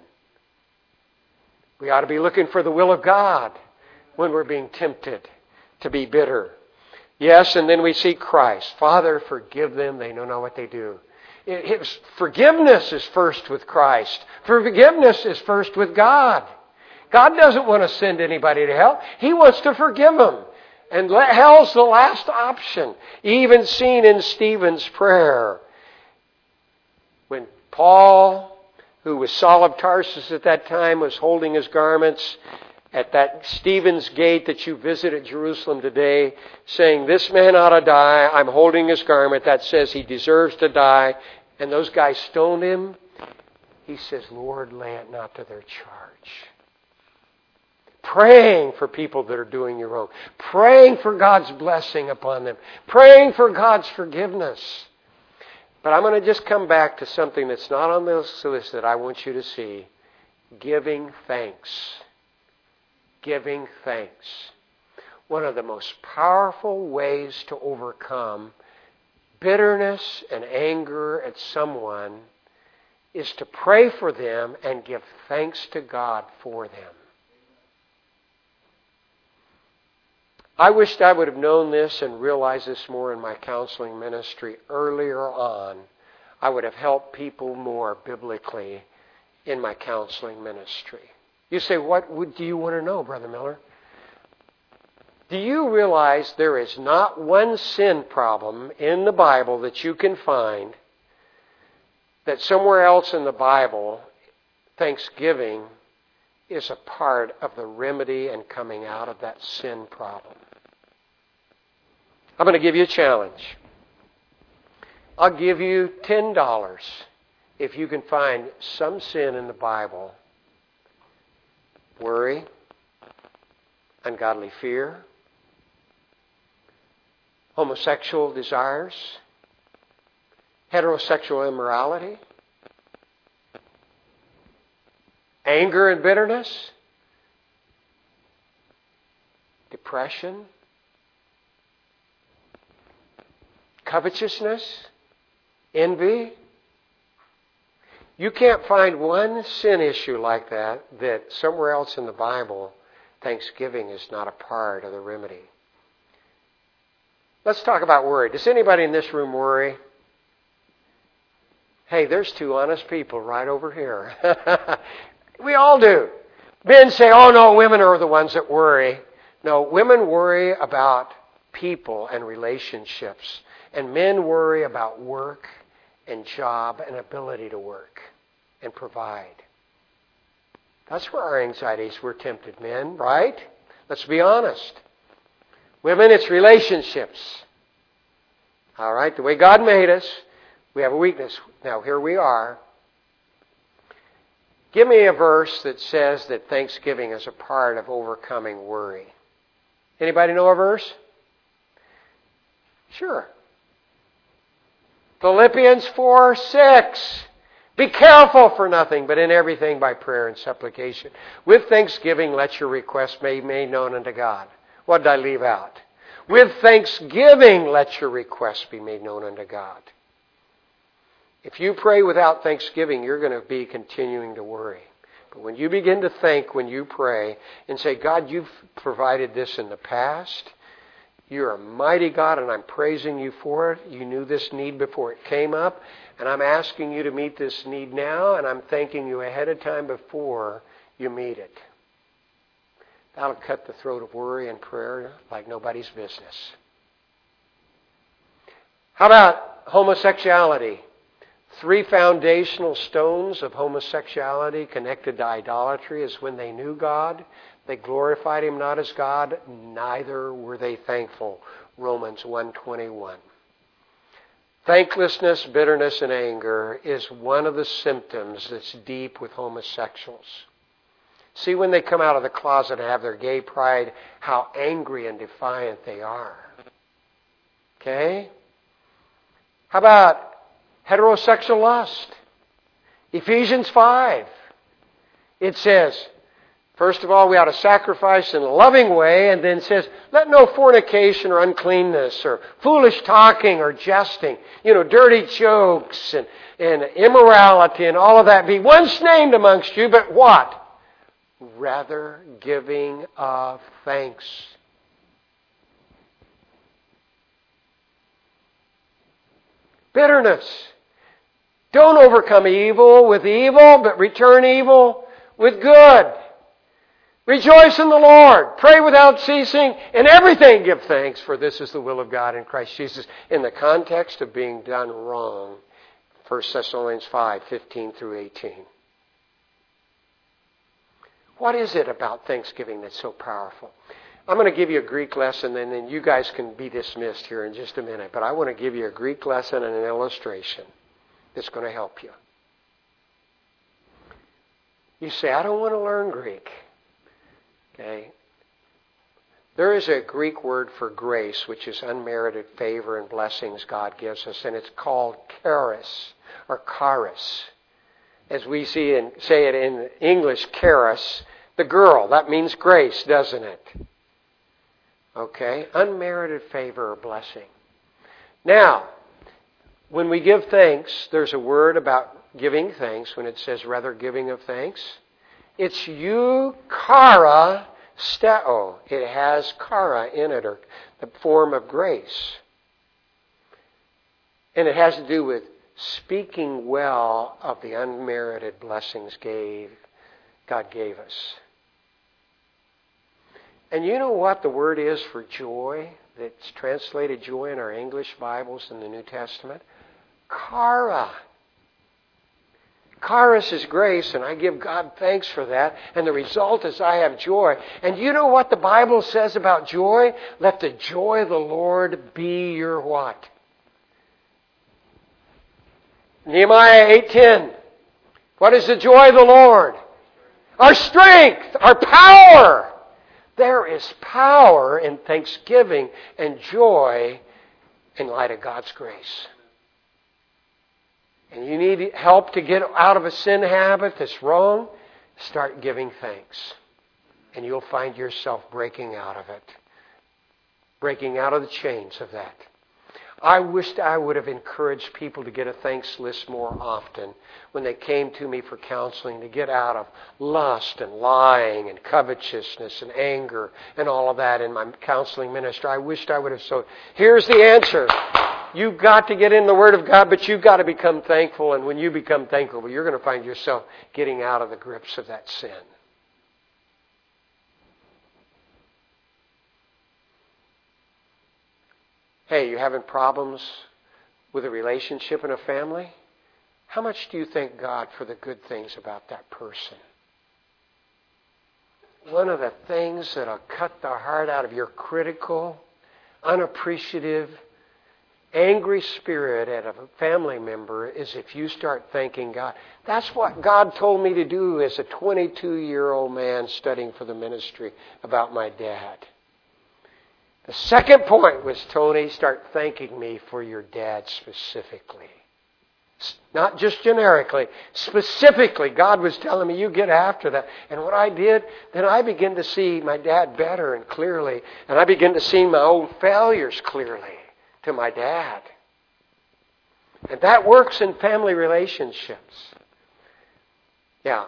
Speaker 1: We ought to be looking for the will of God when we're being tempted to be bitter. Yes, and then we see Christ. Father, forgive them. They know not what they do. It, it, forgiveness is first with Christ. Forgiveness is first with God. God doesn't want to send anybody to hell. He wants to forgive them. And hell's the last option. Even seen in Stephen's prayer. When Paul, who was Saul of Tarsus at that time, was holding his garments at that Stephen's gate that you visit at Jerusalem today, saying, this man ought to die. I'm holding his garment. That says he deserves to die. And those guys stoned him. He says, Lord, lay it not to their charge. Praying for people that are doing you wrong. Praying for God's blessing upon them. Praying for God's forgiveness. But I'm going to just come back to something that's not on this list that I want you to see. Giving thanks. Giving thanks. One of the most powerful ways to overcome bitterness and anger at someone is to pray for them and give thanks to God for them. I wished I would have known this and realized this more in my counseling ministry earlier on. I would have helped people more biblically in my counseling ministry. You say, what would, do you want to know, Brother Miller? Do you realize there is not one sin problem in the Bible that you can find that somewhere else in the Bible, thanksgiving is a part of the remedy and coming out of that sin problem? I'm going to give you a challenge. I'll give you ten dollars if you can find some sin in the Bible. Worry, ungodly fear, homosexual desires, heterosexual immorality, anger and bitterness, depression, covetousness, envy. You can't find one sin issue like that that somewhere else in the Bible, thanksgiving is not a part of the remedy. Let's talk about worry. Does anybody in this room worry? Hey, there's two honest people right over here. We all do. Men say, oh no, women are the ones that worry. No, women worry about people and relationships. And men worry about work and job and ability to work and provide. That's where our anxieties were tempted, men, right? Let's be honest. Women, it's relationships. All right, the way God made us, we have a weakness. Now, here we are. Give me a verse that says that thanksgiving is a part of overcoming worry. Anybody know a verse? Sure. Philippians four six. Be careful for nothing, but in everything by prayer and supplication. With thanksgiving, let your requests be made known unto God. What did I leave out? With thanksgiving, let your requests be made known unto God. If you pray without thanksgiving, you're going to be continuing to worry. But when you begin to think, when you pray, and say, God, you've provided this in the past. You're a mighty God, and I'm praising you for it. You knew this need before it came up, and I'm asking you to meet this need now, and I'm thanking you ahead of time before you meet it. That'll cut the throat of worry and prayer like nobody's business. How about homosexuality? Three foundational stones of homosexuality connected to idolatry is when they knew God, they glorified Him not as God, neither were they thankful. Romans one twenty-one. Thanklessness, bitterness, and anger is one of the symptoms that's deep with homosexuals. See, when they come out of the closet and have their gay pride, how angry and defiant they are. Okay? How about heterosexual lust? Ephesians five. It says, first of all, we ought to sacrifice in a loving way, and then says, let no fornication or uncleanness or foolish talking or jesting, you know, dirty jokes and, and immorality and all of that be once named amongst you, but what? Rather giving of thanks. Bitterness. Don't overcome evil with evil, but return evil with good. Rejoice in the Lord. Pray without ceasing. In everything give thanks, for this is the will of God in Christ Jesus. In the context of being done wrong. First Thessalonians five, fifteen through eighteen. What is it about Thanksgiving that's so powerful? I'm going to give you a Greek lesson, and then you guys can be dismissed here in just a minute. But I want to give you a Greek lesson and an illustration that's going to help you. You say, I don't want to learn Greek. Okay. There is a Greek word for grace, which is unmerited favor and blessings God gives us, and it's called charis or charis. As we see and say it in English, charis, the girl. That means grace, doesn't it? Okay, unmerited favor or blessing. Now, when we give thanks, there's a word about giving thanks when it says rather giving of thanks. It's euchara steo. It has chara in it, or the form of grace. And it has to do with speaking well of the unmerited blessings gave God gave us. And you know what the word is for joy? That's translated joy in our English Bibles in the New Testament? Chara. Charis is grace, and I give God thanks for that. And the result is I have joy. And you know what the Bible says about joy? Let the joy of the Lord be your what? Nehemiah eight ten. What is the joy of the Lord? Our strength, our power. There is power in thanksgiving and joy in light of God's grace. And you need help to get out of a sin habit that's wrong, start giving thanks. And you'll find yourself breaking out of it. Breaking out of the chains of that. I wished I would have encouraged people to get a thanks list more often when they came to me for counseling, to get out of lust and lying and covetousness and anger and all of that in my counseling ministry. I wished I would have so. Here's the answer. You've got to get in the Word of God, but you've got to become thankful. And when you become thankful, you're going to find yourself getting out of the grips of that sin. Hey, you having problems with a relationship in a family? How much do you thank God for the good things about that person? One of the things that'll cut the heart out of your critical, unappreciative, angry spirit at a family member is if you start thanking God. That's what God told me to do as a twenty-two-year-old man studying for the ministry about my dad. The second point was, Tony, start thanking me for your dad specifically. Not just generically. Specifically, God was telling me, you get after that. And what I did, then I began to see my dad better and clearly. And I began to see my own failures clearly to my dad. And that works in family relationships. Yeah.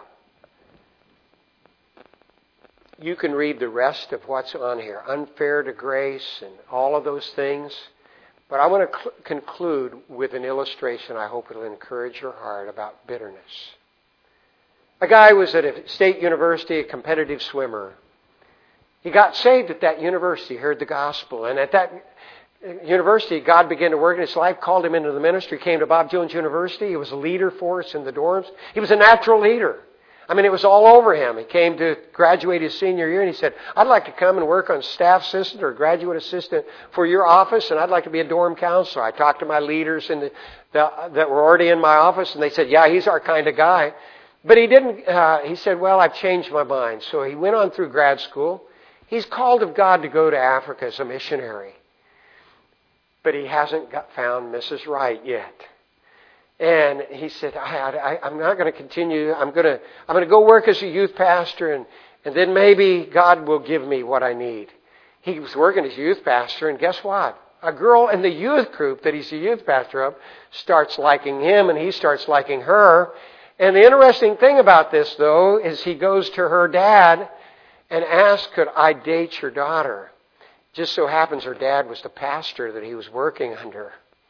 Speaker 1: You can read the rest of what's on here. Unfair to grace and all of those things. But I want to cl- conclude with an illustration I hope it'll encourage your heart about bitterness. A guy was at a state university, a competitive swimmer. He got saved at that university, heard the gospel. And at that university, God began to work in his life, called him into the ministry, came to Bob Jones University. He was a leader for us in the dorms. He was a natural leader. I mean, it was all over him. He came to graduate his senior year and he said, I'd like to come and work on staff assistant or graduate assistant for your office, and I'd like to be a dorm counselor. I talked to my leaders in the, the, that were already in my office, and they said, yeah, he's our kind of guy. But he didn't, uh, he said, well, I've changed my mind. So he went on through grad school. He's called of God to go to Africa as a missionary. But he hasn't got, found Missus Right yet. And he said, I, I, I'm not going to continue. I'm going to I'm going to go work as a youth pastor, and, and then maybe God will give me what I need. He was working as a youth pastor, and guess what? A girl in the youth group that he's a youth pastor of starts liking him, and he starts liking her. And the interesting thing about this, though, is he goes to her dad and asks, could I date your daughter? Just so happens her dad was the pastor that he was working under.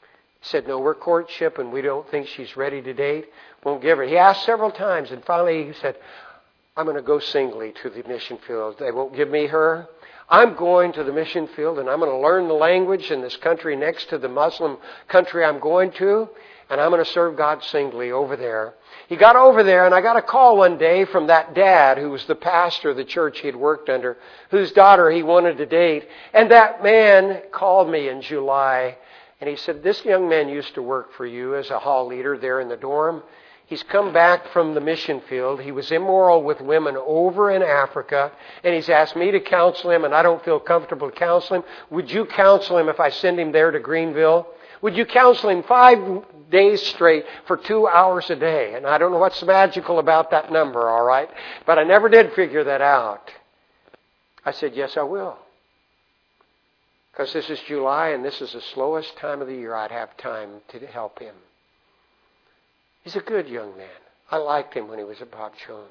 Speaker 1: He said, no, we're courtship and we don't think she's ready to date. Won't give her. He asked several times and finally he said, I'm going to go singly to the mission field. They won't give me her. I'm going to the mission field and I'm going to learn the language in this country next to the Muslim country I'm going to. And I'm going to serve God singly over there. He got over there and I got a call one day from that dad who was the pastor of the church he had worked under, whose daughter he wanted to date. And that man called me in July and he said, this young man used to work for you as a hall leader there in the dorm. He's come back from the mission field. He was immoral with women over in Africa. And he's asked me to counsel him and I don't feel comfortable to counsel him. Would you counsel him if I send him there to Greenville? Would you counsel him five days straight for two hours a day? And I don't know what's magical about that number, all right? But I never did figure that out. I said, yes, I will. Because this is July and this is the slowest time of the year I'd have time to help him. He's a good young man. I liked him when he was at Bob Jones.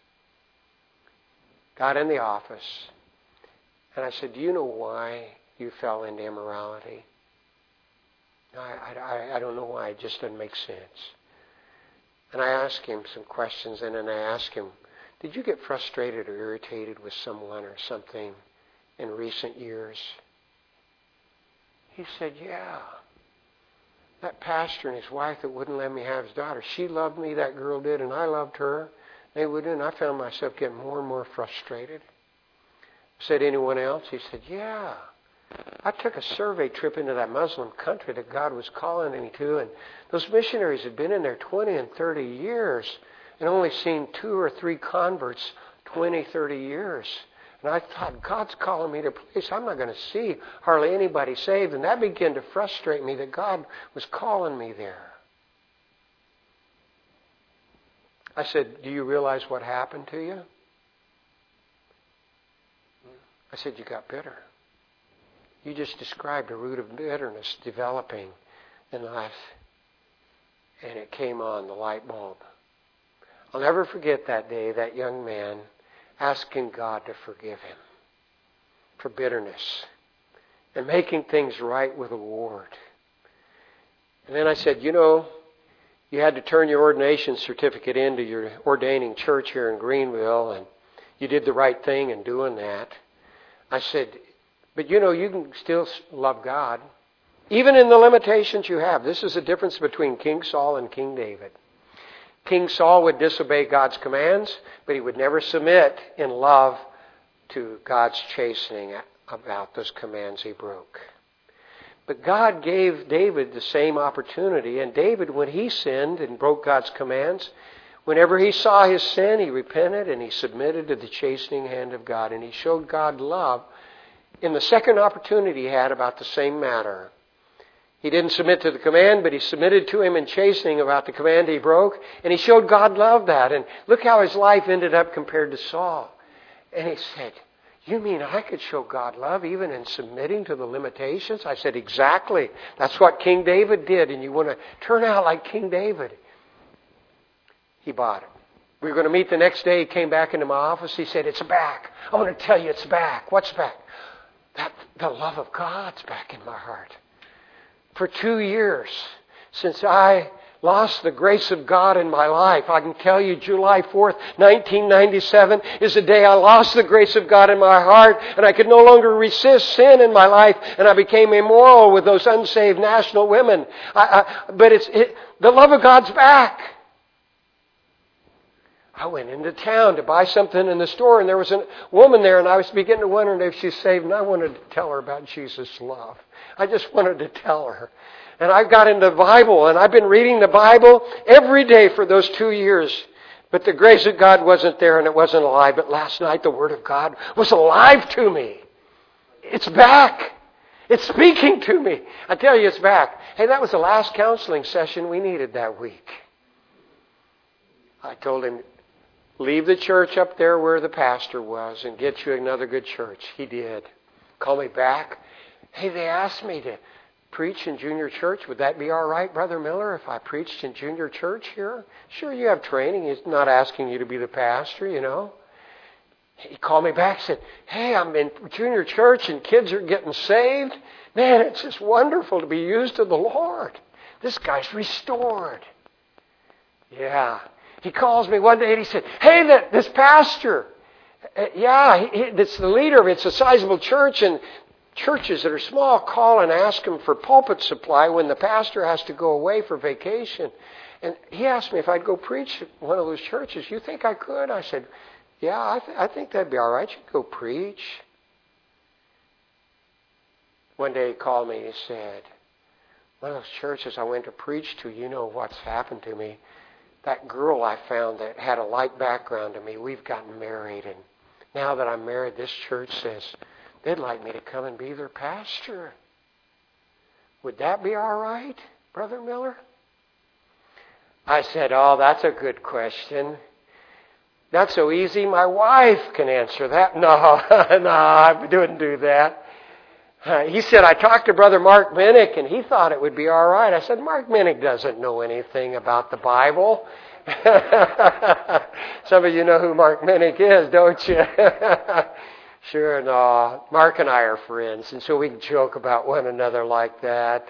Speaker 1: Got in the office and I said, do you know why you fell into immorality? I, I, I don't know why. It just doesn't make sense. And I asked him some questions, and then I asked him, did you get frustrated or irritated with someone or something in recent years? He said, yeah. That pastor and his wife that wouldn't let me have his daughter, she loved me, that girl did, and I loved her. They wouldn't, and I found myself getting more and more frustrated. I said, anyone else? He said, yeah. I took a survey trip into that Muslim country that God was calling me to, and those missionaries had been in there twenty and thirty years and only seen two or three converts twenty, thirty years. And I thought, God's calling me to a place I'm not going to see hardly anybody saved. And that began to frustrate me that God was calling me there. I said, do you realize what happened to you? I said, you got bitter. You just described a root of bitterness developing in life. And it came on, the light bulb. I'll never forget that day, that young man asking God to forgive him for bitterness and making things right with the Lord. And then I said, you know, you had to turn your ordination certificate into your ordaining church here in Greenville, and you did the right thing in doing that. I said, but you know, you can still love God, even in the limitations you have. This is the difference between King Saul and King David. King Saul would disobey God's commands, but he would never submit in love to God's chastening about those commands he broke. But God gave David the same opportunity, and David, when he sinned and broke God's commands, whenever he saw his sin, he repented and he submitted to the chastening hand of God, and he showed God love in the second opportunity he had about the same matter. He didn't submit to the command, but he submitted to him in chastening about the command he broke. And he showed God love that. And look how his life ended up compared to Saul. And he said, you mean I could show God love even in submitting to the limitations? I said, exactly. That's what King David did. And you want to turn out like King David. He bought it. We were going to meet the next day. He came back into my office. He said, it's back. I want to tell you it's back. What's back? That the love of God's back in my heart. For two years, since I lost the grace of God in my life, I can tell you July fourth, nineteen ninety-seven is the day I lost the grace of God in my heart, and I could no longer resist sin in my life, and I became immoral with those unsaved national women. I, I, but it's it, the love of God's back. I went into town to buy something in the store, and there was a woman there, and I was beginning to wonder if she's saved, and I wanted to tell her about Jesus' love. I just wanted to tell her. And I got into the Bible, and I've been reading the Bible every day for those two years. But the grace of God wasn't there, and it wasn't alive. But last night, the Word of God was alive to me. It's back. It's speaking to me. I tell you, it's back. Hey, that was the last counseling session we needed that week. I told him, leave the church up there where the pastor was and get you another good church. He did. Call me back. Hey, they asked me to preach in junior church. Would that be all right, Brother Miller, if I preached in junior church here? Sure, you have training. He's not asking you to be the pastor, you know. He called me back and said, hey, I'm in junior church and kids are getting saved. Man, it's just wonderful to be used of the Lord. this guy's restored. Yeah. He calls me one day and he said, hey, that this pastor, uh, yeah, he, he, it's the leader of it's a sizable church, and churches that are small call and ask him for pulpit supply when the pastor has to go away for vacation. And he asked me if I'd go preach at one of those churches. You think I could? I said, yeah, I, th- I think that'd be all right. You could go preach. One day he called me and he said, one of those churches I went to preach to, you know what's happened to me. That girl I found that had a like background to me, we've gotten married. And now that I'm married, this church says they'd like me to come and be their pastor. Would that be all right, Brother Miller? I said, oh, that's a good question. Not so easy. My wife can answer that. No, no, I wouldn't do that. Uh, he said, I talked to Brother Mark Minnick, and he thought it would be all right. I said, Mark Minnick doesn't know anything about the Bible. Some of you know who Mark Minnick is, don't you? Sure, no. Mark and I are friends, and so we can joke about one another like that.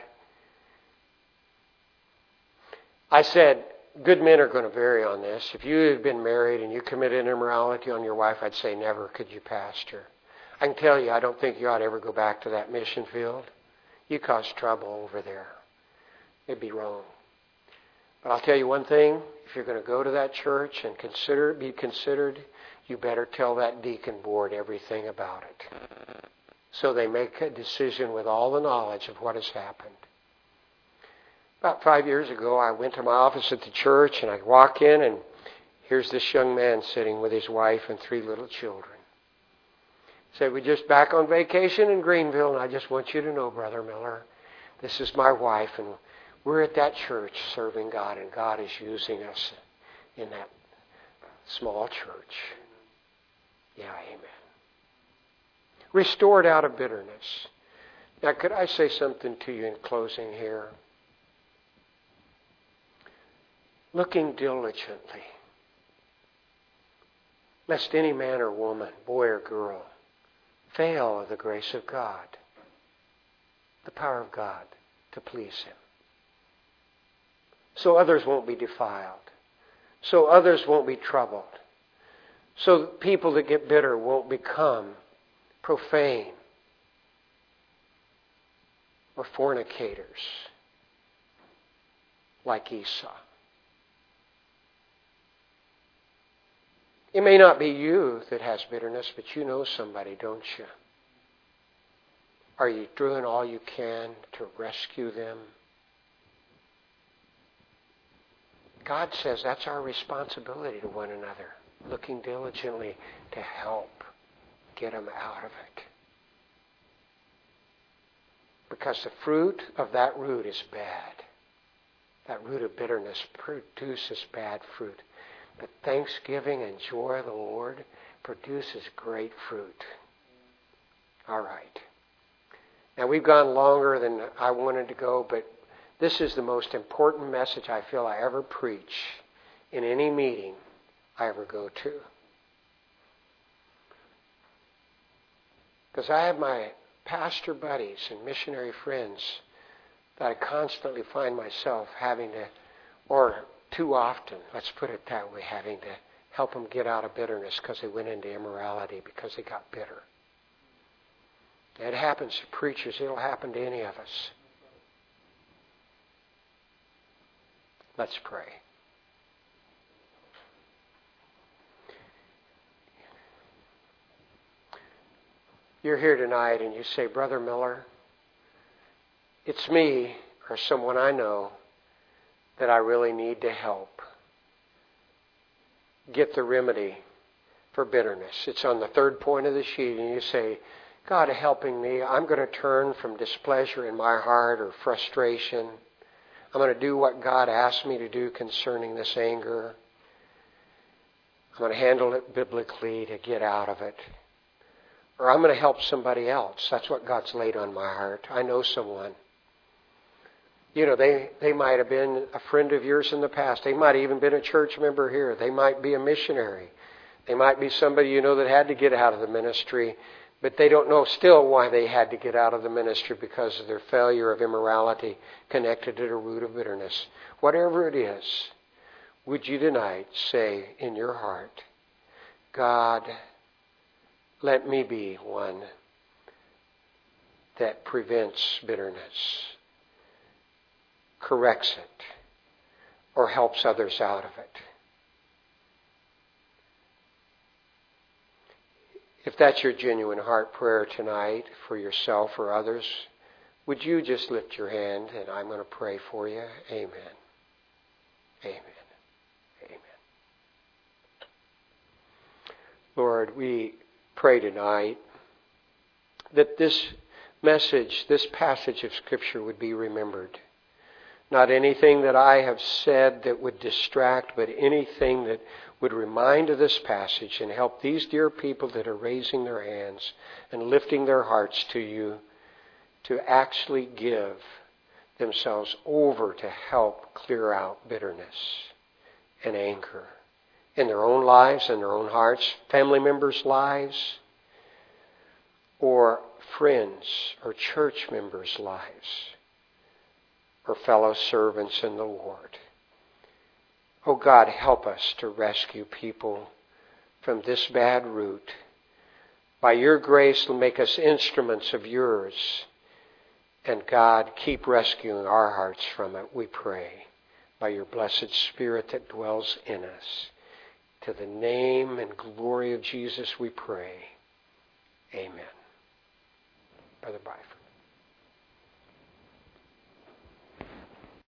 Speaker 1: I said, good men are going to vary on this. If you had been married and you committed immorality on your wife, I'd say never could you pastor. I can tell you, I don't think you ought to ever go back to that mission field. You cause trouble over there. It'd be wrong. But I'll tell you one thing. If you're going to go to that church and consider be considered, you better tell that deacon board everything about it, so they make a decision with all the knowledge of what has happened. About five years ago, I went to my office at the church, and I walk in, and here's this young man sitting with his wife and three little children. He said, we're just back on vacation in Greenville, and I just want you to know, Brother Miller, this is my wife, and we're at that church serving God, and God is using us in that small church. Yeah, amen. Restored out of bitterness. Now, could I say something to you in closing here? Looking diligently, lest any man or woman, boy or girl, fail of the grace of God, the power of God to please Him. So others won't be defiled. So others won't be troubled. So people that get bitter won't become profane or fornicators like Esau. It may not be you that has bitterness, but you know somebody, don't you? Are you doing all you can to rescue them? God says that's our responsibility to one another, looking diligently to help get them out of it. Because the fruit of that root is bad. That root of bitterness produces bad fruit. But thanksgiving and joy of the Lord produces great fruit. All right. Now, we've gone longer than I wanted to go, but this is the most important message I feel I ever preach in any meeting I ever go to. Because I have my pastor buddies and missionary friends that I constantly find myself having to, or too often, let's put it that way, having to help them get out of bitterness because they went into immorality because they got bitter. It happens to preachers. It'll happen to any of us. Let's pray. You're here tonight and you say, Brother Miller, it's me or someone I know that I really need to help get the remedy for bitterness. It's on the third point of the sheet, and you say, God helping me, I'm going to turn from displeasure in my heart or frustration. I'm going to do what God asked me to do concerning this anger. I'm going to handle it biblically to get out of it. Or I'm going to help somebody else. That's what God's laid on my heart. I know someone. You know, they, they might have been a friend of yours in the past. They might have even been a church member here. They might be a missionary. They might be somebody you know that had to get out of the ministry. But they don't know still why they had to get out of the ministry because of their failure of immorality connected to the root of bitterness. Whatever it is, would you tonight say in your heart, God, let me be one that prevents bitterness, corrects it, or helps others out of it. If that's your genuine heart prayer tonight for yourself or others, would you just lift your hand and I'm going to pray for you? Amen. Amen. Amen. Lord, we pray tonight that this message, this passage of Scripture would be remembered. Not anything that I have said that would distract, but anything that would remind of this passage and help these dear people that are raising their hands and lifting their hearts to you to actually give themselves over to help clear out bitterness and anger in their own lives, in their own hearts, family members' lives, or friends or church members' lives, or fellow servants in the Lord. Oh God, help us to rescue people from this bad root. By your grace, make us instruments of yours. And God, keep rescuing our hearts from it, we pray, by your blessed Spirit that dwells in us. To the name and glory of Jesus we pray. Amen. Brother Bye.